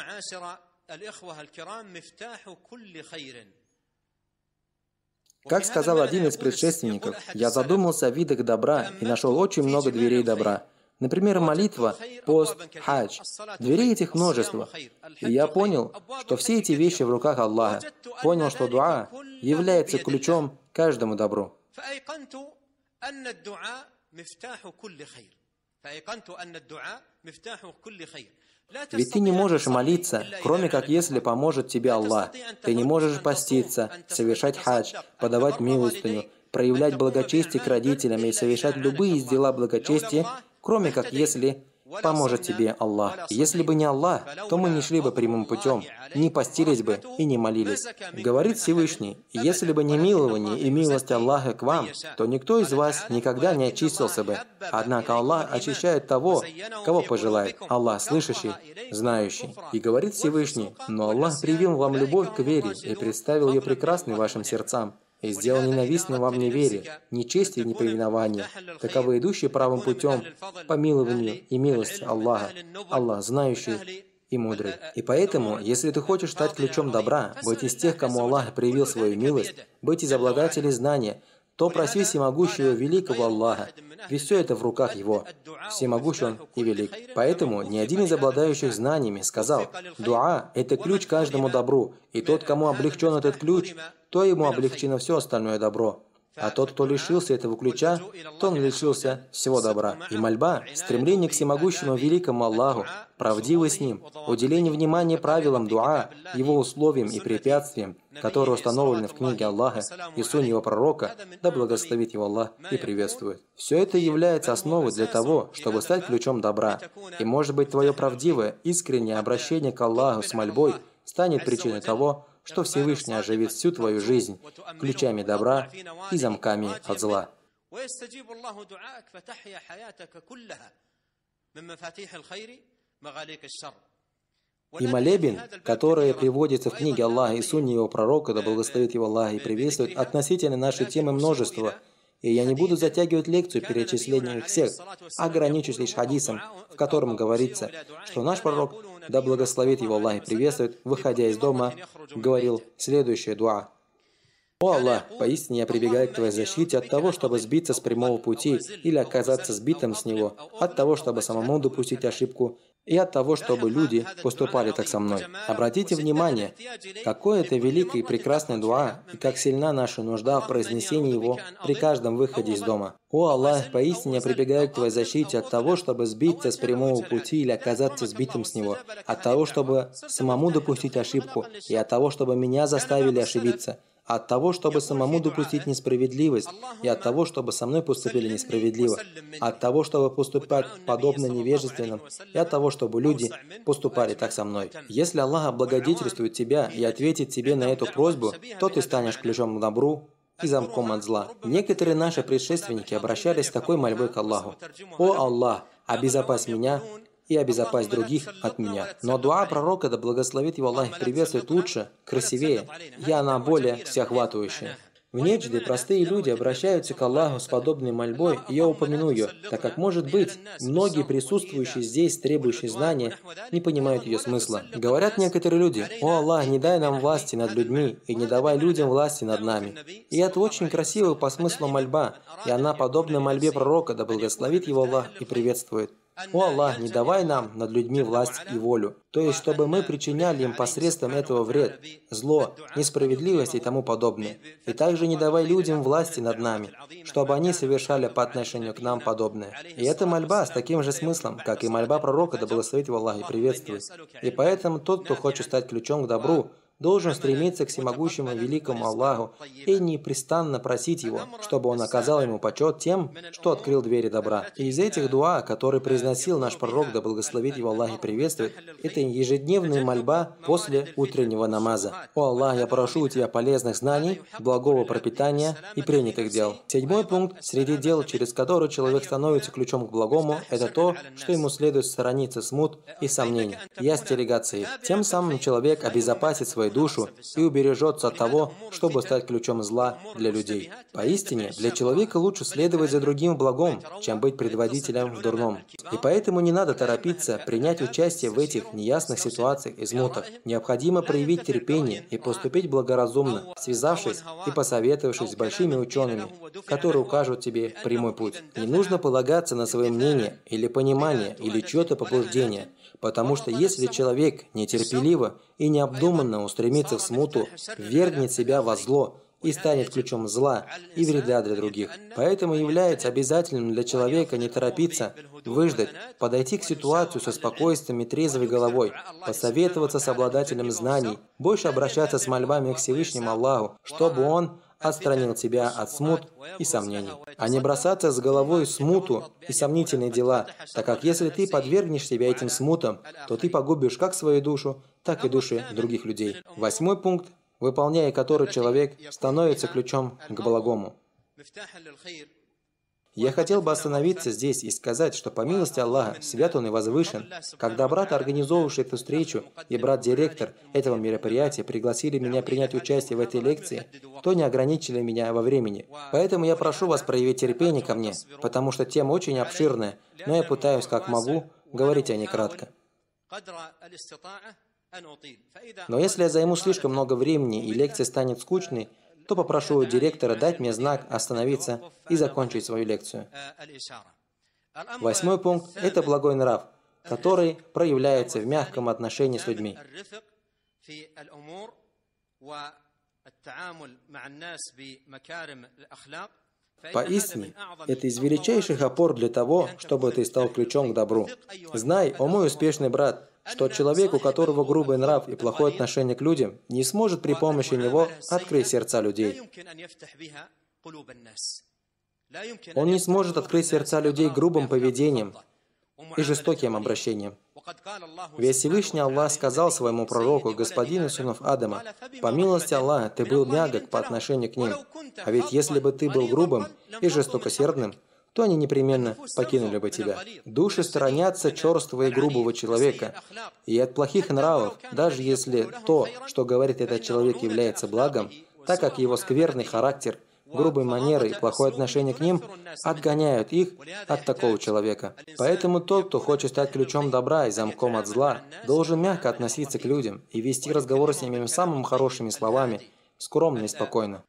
Как сказал один из предшественников, я задумался о видах добра и нашел очень много дверей добра. Например, молитва, пост, хадж. Дверей этих множество. И я понял, что все эти вещи в руках Аллаха. Понял, что дуа является ключом к каждому добру. Ведь ты не можешь молиться, кроме как если поможет тебе Аллах. Ты не можешь поститься, совершать хадж, подавать милостыню, проявлять благочестие к родителям и совершать любые дела благочестия, кроме как если поможет тебе Аллах. Если бы не Аллах, то мы не шли бы прямым путем, не постились бы и не молились. Говорит Всевышний: если бы не милование и милость Аллаха к вам, то никто из вас никогда не очистился бы. Однако Аллах очищает того, кого пожелает. Аллах слышащий, знающий. И говорит Всевышний: но Аллах привил вам любовь к вере и представил ее прекрасной вашим сердцам. И сделал ненавистным вам неверие, нечестие и неповинование. Таковы идущие правым путем по милованию и милости Аллаха. Аллах знающий и мудрый. И поэтому, если ты хочешь стать ключом добра, быть из тех, кому Аллах привил свою милость, быть из обладателей знания, то проси всемогущего великого Аллаха, ведь все это в руках Его. Всемогущ Он и велик. Поэтому ни один из обладающих знаниями сказал: дуа – это ключ к каждому добру, и тот, кому облегчен этот ключ, то ему облегчено все остальное добро. А тот, кто лишился этого ключа, то он лишился всего добра. И мольба, стремление к всемогущему великому Аллаху, правдивый с Ним, уделение внимания правилам дуа, его условиям и препятствиям, которые установлены в книге Аллаха и сунне Его пророка, да благословит Его Аллах и приветствует. Все это является основой для того, чтобы стать ключом добра. И может быть твое правдивое, искреннее обращение к Аллаху с мольбой станет причиной того, что Всевышний оживит всю твою жизнь ключами добра и замками от зла. И молебен, который приводится в книге Аллаха и сунне Его пророка, да благословит Его Аллах и приветствует, относительно нашей темы множество. И я не буду затягивать лекцию перечислением всех, ограничусь лишь хадисом, в котором говорится, что наш пророк, да благословит его Аллах и приветствует, выходя из дома, говорил следующее дуа: «О Аллах, поистине я прибегаю к Твоей защите от того, чтобы сбиться с прямого пути или оказаться сбитым с него, от того, чтобы самому допустить ошибку, и от того, чтобы люди поступали так со мной». Обратите внимание, какое это великое и прекрасное дуа, и как сильна наша нужда в произнесении его при каждом выходе из дома. «О Аллах, поистине я прибегаю к Твоей защите от того, чтобы сбиться с прямого пути или оказаться сбитым с него, от того, чтобы самому допустить ошибку, и от того, чтобы меня заставили ошибиться, от того, чтобы самому допустить несправедливость, и от того, чтобы со мной поступили несправедливо, от того, чтобы поступать подобно невежественным, и от того, чтобы люди поступали так со мной». Если Аллах облагодетельствует тебя и ответит тебе на эту просьбу, то ты станешь ключом к добру и замком от зла. Некоторые наши предшественники обращались с такой мольбой к Аллаху: «О Аллах, обезопась меня и обезопась других от меня». Но дуа пророка, да благословит его Аллах и приветствует, лучше, красивее, и она более всеохватывающая. В Неджде простые люди обращаются к Аллаху с подобной мольбой, и я упомяну ее, так как, может быть, многие присутствующие здесь, требующие знания, не понимают ее смысла. Говорят некоторые люди: «О Аллах, не дай нам власти над людьми, и не давай людям власти над нами». И это очень красивая по смыслу мольба, и она подобна мольбе пророка, да благословит его Аллах и приветствует. «О Аллах, не давай нам над людьми власть и волю», то есть, чтобы мы причиняли им посредством этого вред, зло, несправедливость и тому подобное. И также не давай людям власти над нами, чтобы они совершали по отношению к нам подобное. И эта мольба с таким же смыслом, как и мольба пророка, да благословит его Аллах и приветствует. И поэтому тот, кто хочет стать ключом к добру, должен стремиться к всемогущему великому Аллаху и непрестанно просить Его, чтобы Он оказал ему почет тем, что открыл двери добра. И из этих дуа, которые произносил наш пророк, да благословит его Аллах и приветствует, это ежедневная мольба после утреннего намаза. «О Аллах, я прошу у Тебя полезных знаний, благого пропитания и принятых дел». 7-й пункт среди дел, через который человек становится ключом к благому, это то, что ему следует сторониться смут и сомнений и остерегаться их. Тем самым человек обезопасит свою душу и убережется от того, чтобы стать ключом зла для людей. Поистине, для человека лучше следовать за другим в благом, чем быть предводителем в дурном. И поэтому не надо торопиться принять участие в этих неясных ситуациях и смутах. Необходимо проявить терпение и поступить благоразумно, связавшись и посоветовавшись с большими учеными, которые укажут тебе прямой путь. Не нужно полагаться на свое мнение или понимание или чье-то побуждение, потому что если человек нетерпеливо и необдуманно устремится в смуту, ввергнет себя во зло и станет ключом зла и вреда для других. Поэтому является обязательным для человека не торопиться, выждать, подойти к ситуации со спокойствием и трезвой головой, посоветоваться с обладателем знаний, больше обращаться с мольбами к Всевышнему Аллаху, чтобы Он отстранил тебя от смут и сомнений, а не бросаться с головой в смуту и сомнительные дела, так как если ты подвергнешь себя этим смутам, то ты погубишь как свою душу, так и души других людей. 8 пункт, выполняя который человек становится ключом к благому. Я хотел бы остановиться здесь и сказать, что по милости Аллаха, свят Он и возвышен, когда брат, организовавший эту встречу, и брат-директор этого мероприятия пригласили меня принять участие в этой лекции, то не ограничили меня во времени. Поэтому я прошу вас проявить терпение ко мне, потому что тема очень обширная, но я пытаюсь, как могу, говорить о ней кратко. Но если я займу слишком много времени и лекция станет скучной, то попрошу директора дать мне знак остановиться и закончить свою лекцию. 8 пункт – это благой нрав, который проявляется в мягком отношении с людьми. Поистине, это из величайших опор для того, чтобы ты стал ключом к добру. Знай, о мой успешный брат, что человек, у которого грубый нрав и плохое отношение к людям, не сможет при помощи него открыть сердца людей. Он не сможет открыть сердца людей грубым поведением и жестоким обращением. Ведь Всевышний Аллах сказал своему пророку, господину сынов Адама: «По милости Аллаха ты был мягок по отношению к ним, а ведь если бы ты был грубым и жестокосердным, то они непременно покинули бы тебя». Души сторонятся черствого и грубого человека, и от плохих нравов, даже если то, что говорит этот человек, является благом, так как его скверный характер, грубые манеры и плохое отношение к ним отгоняют их от такого человека. Поэтому тот, кто хочет стать ключом добра и замком от зла, должен мягко относиться к людям и вести разговоры с ними самыми хорошими словами, скромно и спокойно.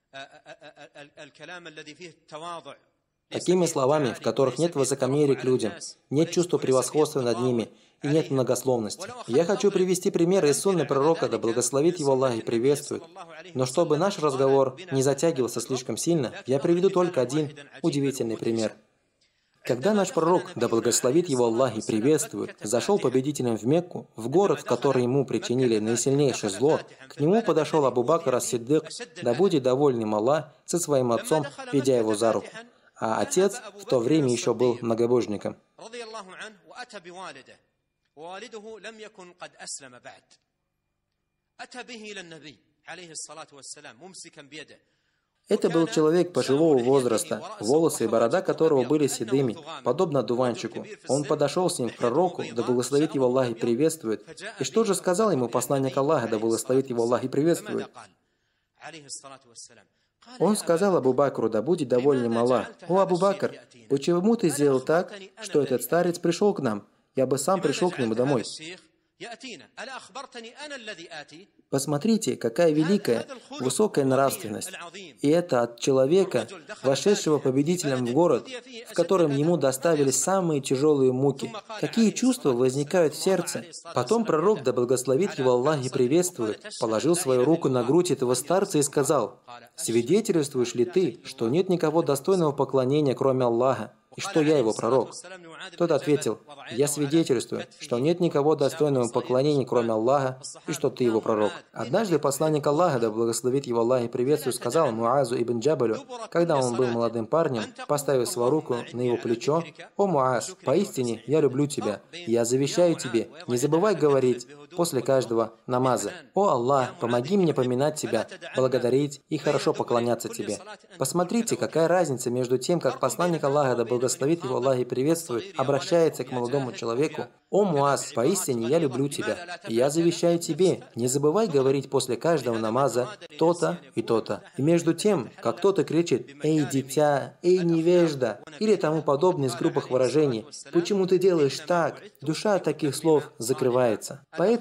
Такими словами, в которых нет высокомерия к людям, нет чувства превосходства над ними и нет многословности. Я хочу привести пример из сунны пророка, да благословит его Аллах и приветствует. Но чтобы наш разговор не затягивался слишком сильно, я приведу только один удивительный пример. Когда наш пророк, да благословит его Аллах и приветствует, зашел победителем в Мекку, в город, в который ему причинили наисильнейшее зло, к нему подошел Абу Бакр ас-Сиддик, да будет довольным Аллах, со своим отцом, ведя его за руку. А отец в то время еще был многобожником. Это был человек пожилого возраста, волосы и борода которого были седыми, подобно одуванчику. Он подошел с ним к пророку, да благословит его Аллах и приветствует. И что же сказал ему посланник Аллаха, да благословит его Аллах и приветствует? Он сказал Абу Бакру, да будет доволен Аллах: «О, Абу Бакр, почему ты сделал так, что этот старец пришел к нам? Я бы сам пришел к нему домой». Посмотрите, какая великая, высокая нравственность. И это от человека, вошедшего победителем в город, в котором ему доставили самые тяжелые муки. Какие чувства возникают в сердце? Потом пророк, да благословит его Аллах и приветствует, положил свою руку на грудь этого старца и сказал: «Свидетельствуешь ли ты, что нет никого достойного поклонения, кроме Аллаха, и что я его пророк?» Тот ответил: «Я свидетельствую, что нет никого достойного поклонения, кроме Аллаха, и что ты его пророк». Однажды посланник Аллаха, да благословит его Аллах и приветствует, сказал Муазу ибн Джабалю, когда он был молодым парнем, поставив свою руку на его плечо: «О Муаз, поистине я люблю тебя, я завещаю тебе, не забывай говорить после каждого намаза: О Аллах, помоги мне поминать тебя, благодарить и хорошо поклоняться тебе». Посмотрите, какая разница между тем, как посланник Аллаха, да благословит его Аллах и приветствует, обращается к молодому человеку: «О Муаз, поистине я люблю тебя, и я завещаю тебе, не забывай говорить после каждого намаза то-то и то-то». И между тем, как кто-то кричит: «Эй, дитя! Эй, невежда!» или тому подобное из грубых выражений: «Почему ты делаешь так?», душа от таких слов закрывается. Поэтому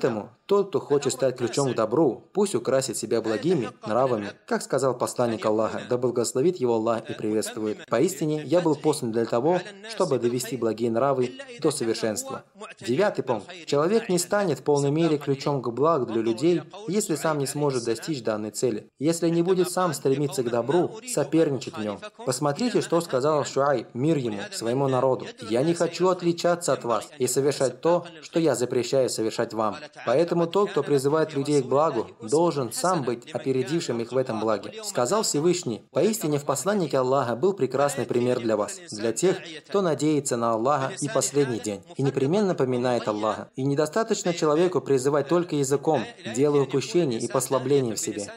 Поэтому тот, кто хочет стать ключом к добру, пусть украсит себя благими нравами, как сказал посланник Аллаха, да благословит его Аллах и приветствует. Поистине, я был послан для того, чтобы довести благие нравы до совершенства. 9 пункт. Человек не станет в полной мере ключом к благу для людей, если сам не сможет достичь данной цели. Если не будет сам стремиться к добру, соперничать в нем. Посмотрите, что сказал Шуайб, мир ему, своему народу. «Я не хочу отличаться от вас и совершать то, что я запрещаю совершать вам». Поэтому тот, кто призывает людей к благу, должен сам быть опередившим их в этом благе. Сказал Всевышний: «Поистине в посланнике Аллаха был прекрасный пример для вас, для тех, кто надеется на Аллаха и последний день, и непременно поминает Аллаха. И недостаточно человеку призывать только языком, делая упущения и послабления в себе,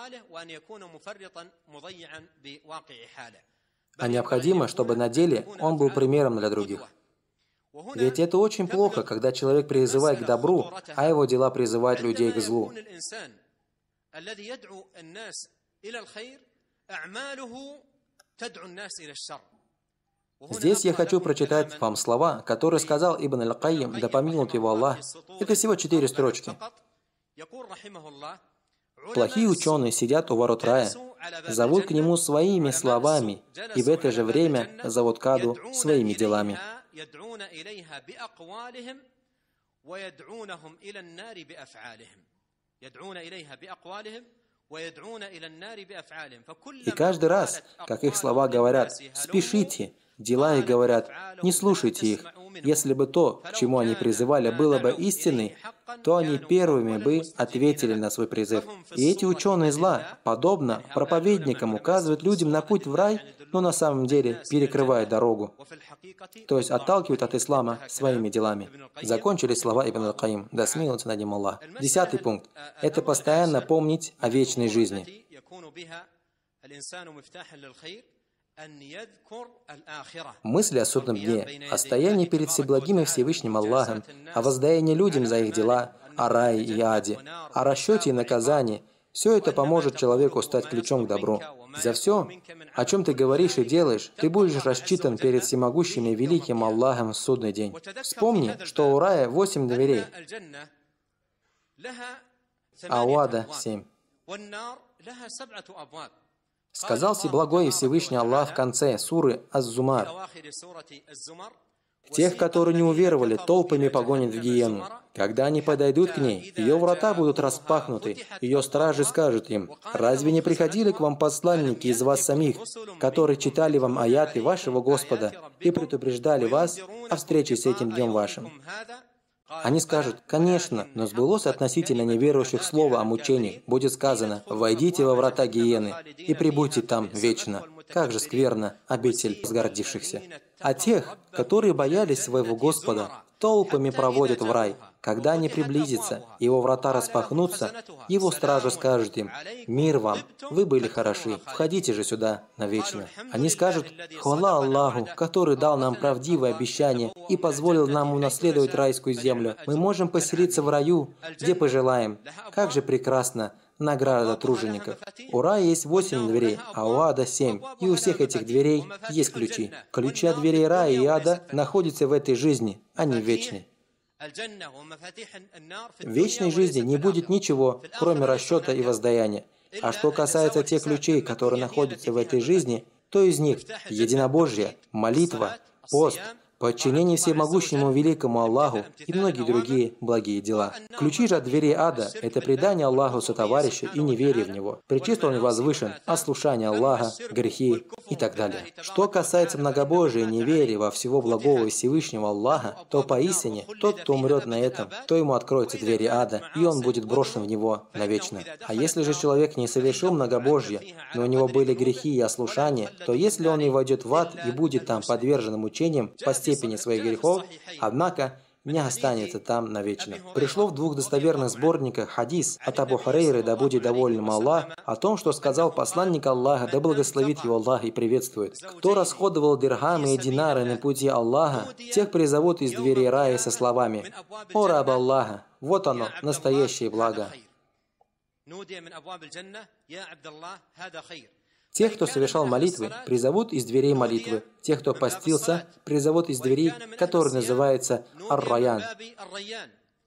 а необходимо, чтобы на деле он был примером для других». Ведь это очень плохо, когда человек призывает к добру, а его дела призывают людей к злу. Здесь я хочу прочитать вам слова, которые сказал Ибн Аль-Кайим, да помилует его Аллах. Это всего 4 строчки. Плохие ученые сидят у ворот рая, зовут к нему своими словами, и в это же время зовут к аду своими делами. И каждый раз, как их слова говорят «спешите», дела их говорят «не слушайте их». Если бы то, к чему они призывали, было бы истиной, то они первыми бы ответили на свой призыв. И эти ученые зла, подобно проповедникам, указывают людям на путь в рай, но на самом деле перекрывают дорогу, то есть отталкивают от ислама своими делами. Закончили слова Ибн Аль-Кайим, да смилуется над ним Аллах. 10 пункт. Это постоянно помнить о вечной жизни. Мысли о судном дне, о стоянии перед Всеблагим и Всевышним Аллахом, о воздаянии людям за их дела, о рае и аде, о расчете и наказании – все это поможет человеку стать ключом к добру. За все, о чем ты говоришь и делаешь, ты будешь рассчитан перед всемогущим и великим Аллахом в судный день. Вспомни, что у рая 8 дверей, а у ада 7. Сказал Всеблагой и Всевышний Аллах в конце суры Аз-Зумар: «Тех, которые не уверовали, толпами погонят в гиену. Когда они подойдут к ней, ее врата будут распахнуты, ее стражи скажут им: разве не приходили к вам посланники из вас самих, которые читали вам аяты вашего Господа и предупреждали вас о встрече с этим днем вашим?» Они скажут: «Конечно, но сбылось относительно неверующих слово о мучении. Будет сказано: войдите во врата гиены и пребудьте там вечно. Как же скверно обитель сгордившихся». А тех, которые боялись своего Господа, толпами проводят в рай. Когда они приблизятся, его врата распахнутся, его стража скажет им: «Мир вам, вы были хороши, входите же сюда навечно». Они скажут: «Хвала Аллаху, который дал нам правдивое обещание и позволил нам унаследовать райскую землю. Мы можем поселиться в раю, где пожелаем. Как же прекрасна награда тружеников». У рая есть 8 дверей, а у ада 7. И у всех этих дверей есть ключи. Ключи от дверей рая и ада находятся в этой жизни, а не в вечной. В вечной жизни не будет ничего, кроме расчета и воздаяния. А что касается тех ключей, которые находятся в этой жизни, то из них единобожие, молитва, пост, подчинение всемогущему великому Аллаху и многие другие благие дела. Ключи же от двери ада – это предание Аллаху сотоварища и неверие в Него. Пречисто Он возвышен, ослушание Аллаха, грехи и так далее. Что касается многобожия и неверия во всего благого и Всевышнего Аллаха, то поистине тот, кто умрет на этом, то ему откроются двери ада, и он будет брошен в него навечно. А если же человек не совершил многобожье, но у него были грехи и ослушания, то если он и войдет в ад и будет там подвержен мучениям по степени своих грехов, однако не останется там навечно. Пришло в 2 достоверных сборниках хадис от Абу Хурейры, да будет доволен им Аллах, о том, что сказал посланник Аллаха, да благословит его Аллах и приветствует: «Кто расходовал дирхамы и динары на пути Аллаха, тех призовут из дверей рая со словами: „О раб Аллаха, вот оно, настоящее благо“». Тех, кто совершал молитвы, призовут из дверей молитвы. Тех, кто постился, призовут из дверей, которые называются Ар-Раян.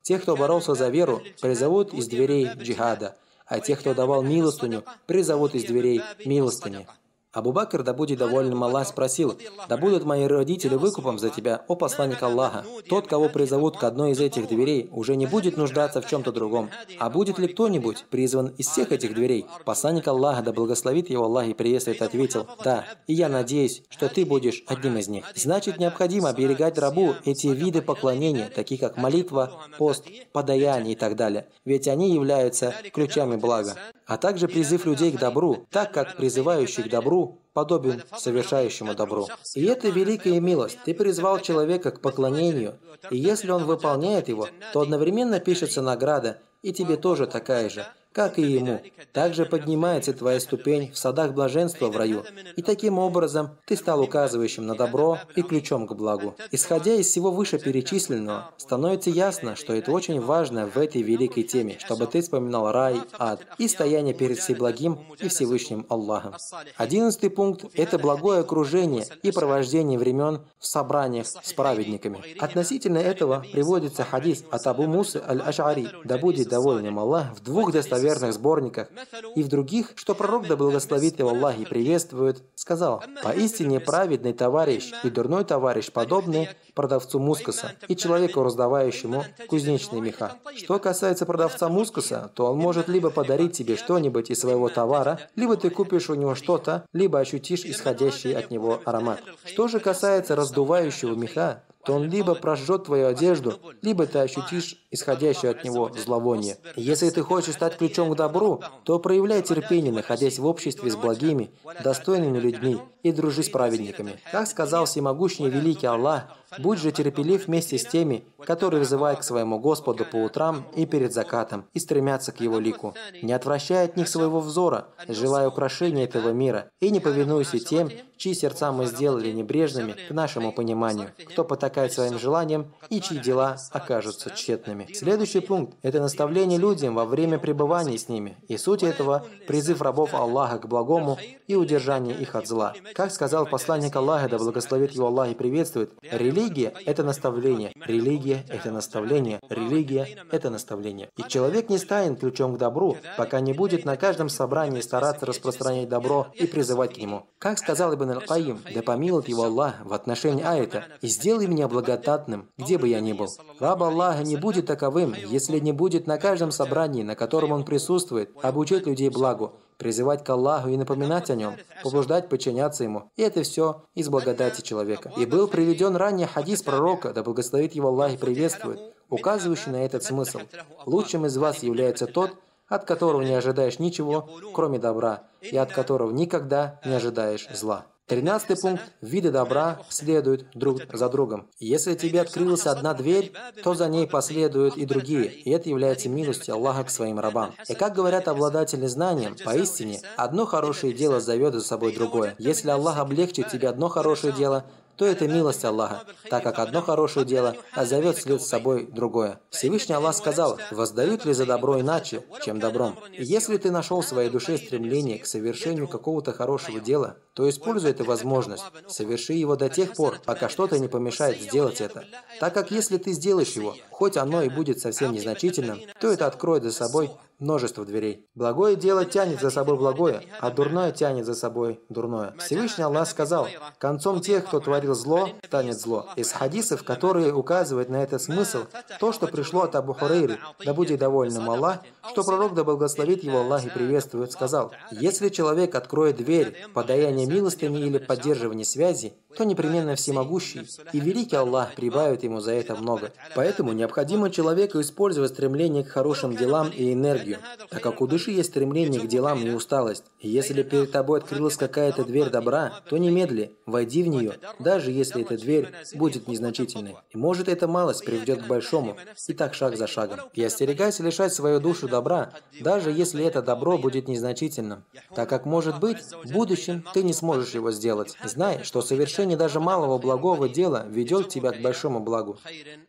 Тех, кто боролся за веру, призовут из дверей джихада, а тех, кто давал милостыню, призовут из дверей милостыни. Абу Бакр, да будет доволен Аллах, спросил: «Да будут мои родители выкупом за тебя, о посланник Аллаха? Тот, кого призовут к одной из этих дверей, уже не будет нуждаться в чем-то другом. А будет ли кто-нибудь призван из всех этих дверей?» Посланник Аллаха, да благословит его Аллах и приветствует, ответил: «Да, и я надеюсь, что ты будешь одним из них». Значит, необходимо оберегать рабу эти виды поклонения, такие как молитва, пост, подаяние и так далее, ведь они являются ключами блага. А также призыв людей к добру, так как призывающий к добру подобен совершающему добру. И это великая милость. Ты призвал человека к поклонению, и если он выполняет его, то одновременно пишется награда, и тебе тоже такая же, как и ему. Также поднимается твоя ступень в садах блаженства в раю, и таким образом ты стал указывающим на добро и ключом к благу. Исходя из всего вышеперечисленного, становится ясно, что это очень важно в этой великой теме, чтобы ты вспоминал рай, ад и стояние перед Всеблагим и Всевышним Аллахом. 11-й пункт – это благое окружение и провождение времен в собраниях с праведниками. Относительно этого приводится хадис от Абу Мусы аль-Аш'ари, да будет доволен им Аллах, в двух достоверных сборниках и в других, что пророк, да благословит его Аллах и приветствует, сказал: «Поистине праведный товарищ и дурной товарищ подобны продавцу мускуса и человеку, раздавающему кузнечные меха». Что касается продавца мускуса, то он может либо подарить тебе что-нибудь из своего товара, либо ты купишь у него что-то, либо ощутишь исходящий от него аромат. Что же касается раздувающего меха, то он либо прожжет твою одежду, либо ты ощутишь исходящее от него зловоние. Если ты хочешь стать ключом к добру, то проявляй терпение, находясь в обществе с благими, достойными людьми, и дружи с праведниками. Как сказал всемогущий и великий Аллах: «Будь же терпелив вместе с теми, которые взывают к своему Господу по утрам и перед закатом, и стремятся к Его лику. Не отвращай от них своего взора, желая украшения этого мира, и не повинуйся тем, чьи сердца мы сделали небрежными к нашему пониманию, кто потакает своим желаниям и чьи дела окажутся тщетными». Следующий пункт – это наставление людям во время пребывания с ними, и суть этого – призыв рабов Аллаха к благому и удержание их от зла. Как сказал посланник Аллаха, да благословит его Аллах и приветствует: «Религия – это наставление, религия – это наставление, религия – это наставление». И человек не станет ключом к добру, пока не будет на каждом собрании стараться распространять добро и призывать к нему. Как сказал Ибн аль-Кайим, да помилует его Аллах, в отношении аята: «И сделай меня благодатным, где бы я ни был». Раб Аллаха не будет таковым, если не будет на каждом собрании, на котором он присутствует, обучать людей благу, призывать к Аллаху и напоминать о Нем, побуждать подчиняться Ему. И это все из благодати человека. И был приведен ранее хадис пророка, да благословит его Аллах и приветствует, указывающий на этот смысл: «Лучшим из вас является тот, от которого не ожидаешь ничего, кроме добра, и от которого никогда не ожидаешь зла». 13-й пункт. Виды добра следуют друг за другом. Если тебе открылась одна дверь, то за ней последуют и другие, и это является милостью Аллаха к своим рабам. И как говорят обладатели знанием, поистине, одно хорошее дело зовет за собой другое. Если Аллах облегчит тебе одно хорошее дело, то это милость Аллаха, так как одно хорошее дело зовет вслед с собой другое. Всевышний Аллах сказал: «Воздают ли за добро иначе, чем добром?» И если ты нашел в своей душе стремление к совершению какого-то хорошего дела, то используй эту возможность, соверши его до тех пор, пока что-то не помешает сделать это. Так как если ты сделаешь его, хоть оно и будет совсем незначительным, то это откроет за собой множество дверей. Благое дело тянет за собой благое, а дурное тянет за собой дурное. Всевышний Аллах сказал: «Концом тех, кто творил зло, станет зло». Из хадисов, которые указывают на этот смысл, то, что пришло от Абу Хурейры, да будет доволен им Аллах, что пророк, да благословит его Аллах и приветствует, сказал: «Если человек откроет дверь подаяния милостыни или поддерживания связи, то непременно всемогущий и великий Аллах прибавит ему за это много». Поэтому необходимо человеку использовать стремление к хорошим делам и энергию, так как у души есть стремление к делам и усталость. И если перед тобой открылась какая-то дверь добра, то немедли, войди в нее, даже если эта дверь будет незначительной. И может эта малость приведет к большому, и так шаг за шагом. И остерегайся лишать свою душу добра, даже если это добро будет незначительным, так как, может быть, в будущем ты не сможешь его сделать. Знай, что совершение даже малого благого дела ведет тебя к большому благу.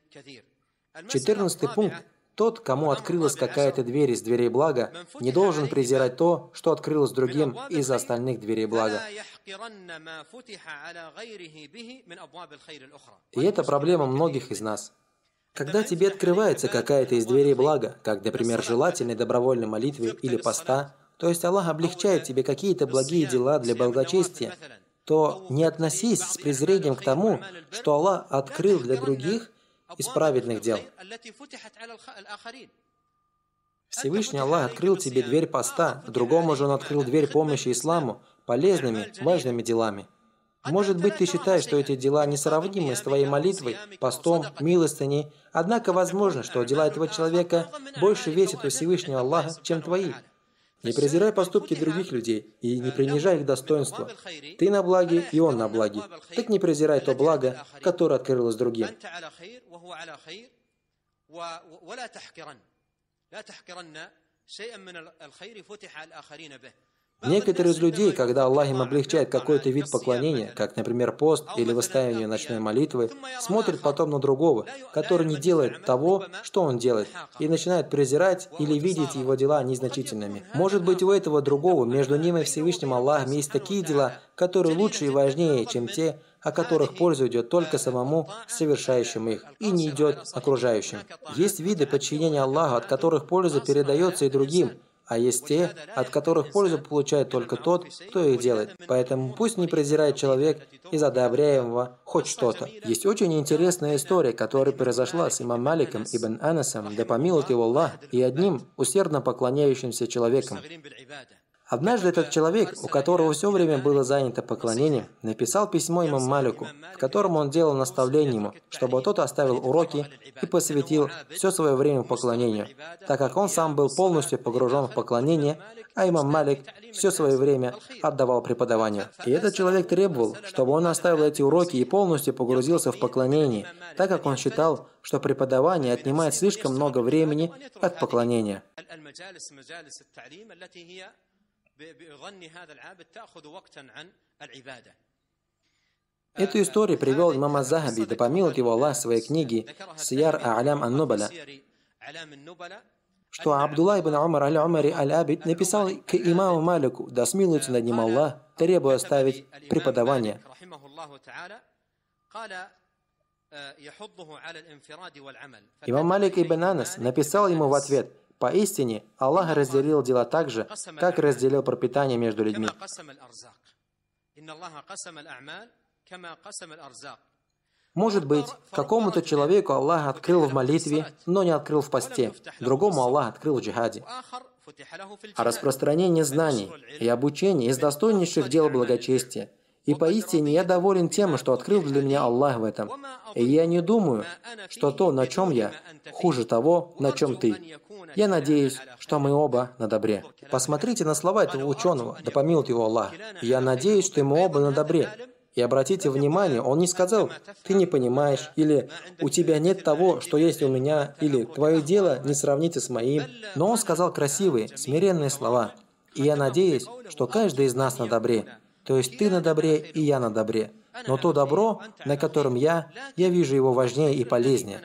14-й пункт. Тот, кому открылась какая-то дверь из дверей блага, не должен презирать то, что открылось другим из остальных дверей блага. И это проблема многих из нас. Когда тебе открывается какая-то из дверей блага, как, например, желательной добровольной молитвы или поста, то есть Аллах облегчает тебе какие-то благие дела для благочестия, то не относись с презрением к тому, что Аллах открыл для других из праведных дел. Всевышний Аллах открыл тебе дверь поста, другому же Он открыл дверь помощи исламу, полезными, важными делами. Может быть, ты считаешь, что эти дела несравнимы с твоей молитвой, постом, милостыней, однако возможно, что дела этого человека больше весят у Всевышнего Аллаха, чем твои. Не презирай поступки других людей и не принижай их достоинства. Ты на благе, и он на благе. Так не презирай то благо, которое открылось другим. Некоторые из людей, когда Аллах им облегчает какой-то вид поклонения, как, например, пост или выставление ночной молитвы, смотрят потом на другого, который не делает того, что он делает, и начинают презирать или видеть его дела незначительными. Может быть, у этого другого между ним и Всевышним Аллахом есть такие дела, которые лучше и важнее, чем те, о которых польза идет только самому совершающему их, и не идет окружающим. Есть виды подчинения Аллаху, от которых польза передается и другим, а есть те, от которых пользу получает только тот, кто их делает. Поэтому пусть не презирает человек из одобряемого хоть что-то. Есть очень интересная история, которая произошла с имам Маликом ибн Анасом, да помилует его Аллах, и одним усердно поклоняющимся человеком. Однажды этот человек, у которого все время было занято поклонением, написал письмо имаму Малику, в котором он делал наставление ему, чтобы тот оставил уроки и посвятил все свое время поклонению, так как он сам был полностью погружен в поклонение, а имам Малик все свое время отдавал преподаванию. И этот человек требовал, чтобы он оставил эти уроки и полностью погрузился в поклонение, так как он считал, что преподавание отнимает слишком много времени от поклонения. Эту историю привел имам Аз-Захаби, да помилует его Аллах, в своей книге «Сияр А'лям ан-Нубала», что Абдулла ибн Умар аль-Умари аль-Абид написал к имаму Малику, да смилуется над ним Аллах, требуя оставить преподавание. Имам Малик ибн Анас написал ему в ответ: «Поистине, Аллах разделил дела так же, как разделил пропитание между людьми». Может быть, какому-то человеку Аллах открыл в молитве, но не открыл в посте, другому Аллах открыл в джихаде. А распространение знаний и обучение из достойнейших дел благочестия. И поистине я доволен тем, что открыл для меня Аллах в этом. И я не думаю, что то, на чем я, хуже того, на чем ты. Я надеюсь, что мы оба на добре. Посмотрите на слова этого ученого, да помилует его Аллах. Я надеюсь, что мы оба на добре. И обратите внимание, он не сказал: «Ты не понимаешь», или «У тебя нет того, что есть у меня», или «Твое дело не сравнится с моим». Но он сказал красивые, смиренные слова. И я надеюсь, что каждый из нас на добре. То есть ты на добре, и я на добре. Но то добро, на котором я вижу его важнее и полезнее.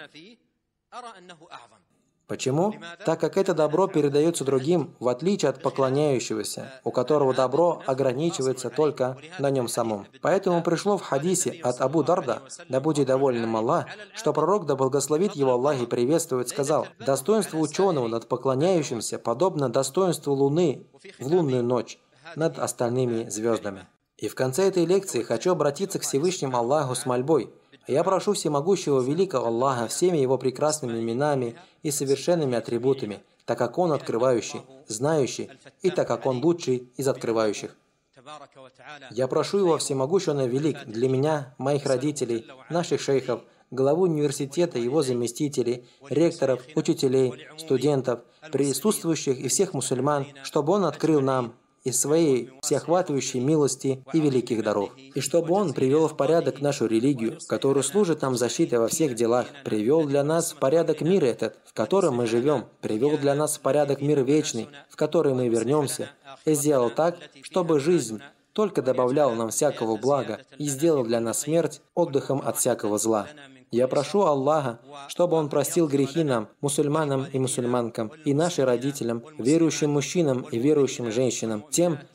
Почему? Так как это добро передается другим, в отличие от поклоняющегося, у которого добро ограничивается только на нем самом. Поэтому пришло в хадисе от Абу Дарда, да будет доволен им Аллах, что пророк, да благословит его Аллах и приветствует, сказал: «Достоинство ученого над поклоняющимся подобно достоинству луны в лунную ночь над остальными звездами». И в конце этой лекции хочу обратиться к Всевышнему Аллаху с мольбой. Я прошу всемогущего великого Аллаха всеми его прекрасными именами и совершенными атрибутами, так как Он открывающий, знающий, и так как Он лучший из открывающих. Я прошу Его всемогущего велик для меня, моих родителей, наших шейхов, главу университета, его заместителей, ректоров, учителей, студентов, присутствующих и всех мусульман, чтобы Он открыл нам из своей всеохватывающей милости и великих даров. И чтобы Он привел в порядок нашу религию, которая служит нам защитой во всех делах, привел для нас в порядок мир этот, в котором мы живем, привел для нас в порядок мир вечный, в который мы вернемся, и сделал так, чтобы жизнь только добавляла нам всякого блага и сделал для нас смерть отдыхом от всякого зла. Я прошу Аллаха, чтобы Он простил грехи нам, мусульманам и мусульманкам, и нашим родителям, верующим мужчинам и верующим женщинам, тем,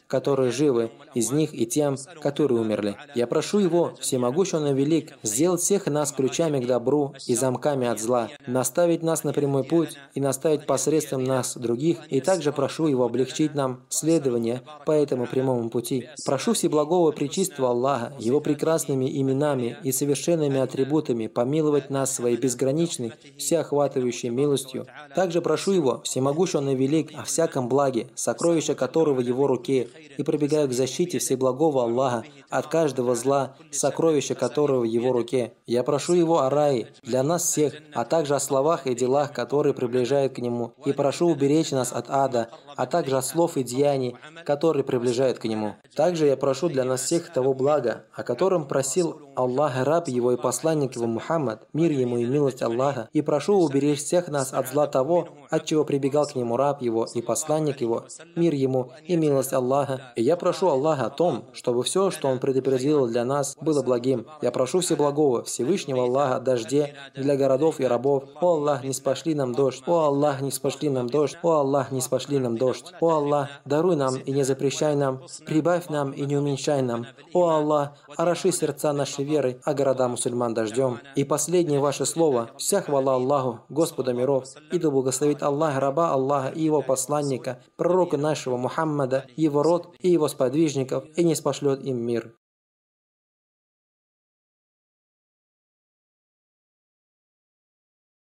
которые живы, из них и тем, которые умерли. Я прошу Его, всемогущий Он и велик, сделать всех нас ключами к добру и замками от зла, наставить нас на прямой путь и наставить посредством нас других, и также прошу Его облегчить нам следование по этому прямому пути. Прошу Всеблагого Пречистого Аллаха, Его прекрасными именами и совершенными атрибутами помиловать нас своей безграничной, всеохватывающей милостью. Также прошу Его, всемогущий Он и велик, о всяком благе, сокровища которого в Его руке, и прибегаю к защите Всеблагого Аллаха от каждого зла, сокровища которого в Его руке. Я прошу Его о рае для нас всех, а также о словах и делах, которые приближают к Нему, и прошу уберечь нас от ада, а также от слов и деяний, которые приближают к Нему. Также я прошу для нас всех того блага, о котором просил Аллах, раб Его и посланник Его Мухаммад, мир Ему и милость Аллаха, и прошу уберечь всех нас от зла того, от чего прибегал к Нему раб Его и посланник Его, мир Ему и милость Аллаха. И я прошу Аллаха о том, чтобы все, что Он предопределил для нас, было благим. Я прошу Всеблагого, Всевышнего Аллаха о дожде для городов и рабов. О Аллах, не спошли нам дождь. О Аллах, не спошли нам дождь. О Аллах, не спошли нам дождь. О Аллах, даруй нам и не запрещай нам, прибавь нам и не уменьшай нам. О Аллах, ороши сердца нашей веры, а города мусульман дождем. И последнее ваше слово: вся хвала Аллаху, Господа миров, и да благословит Аллах раба Аллаха и Его посланника, пророка нашего Мухаммада, его род и его сподвижников, и не спошлет им мир.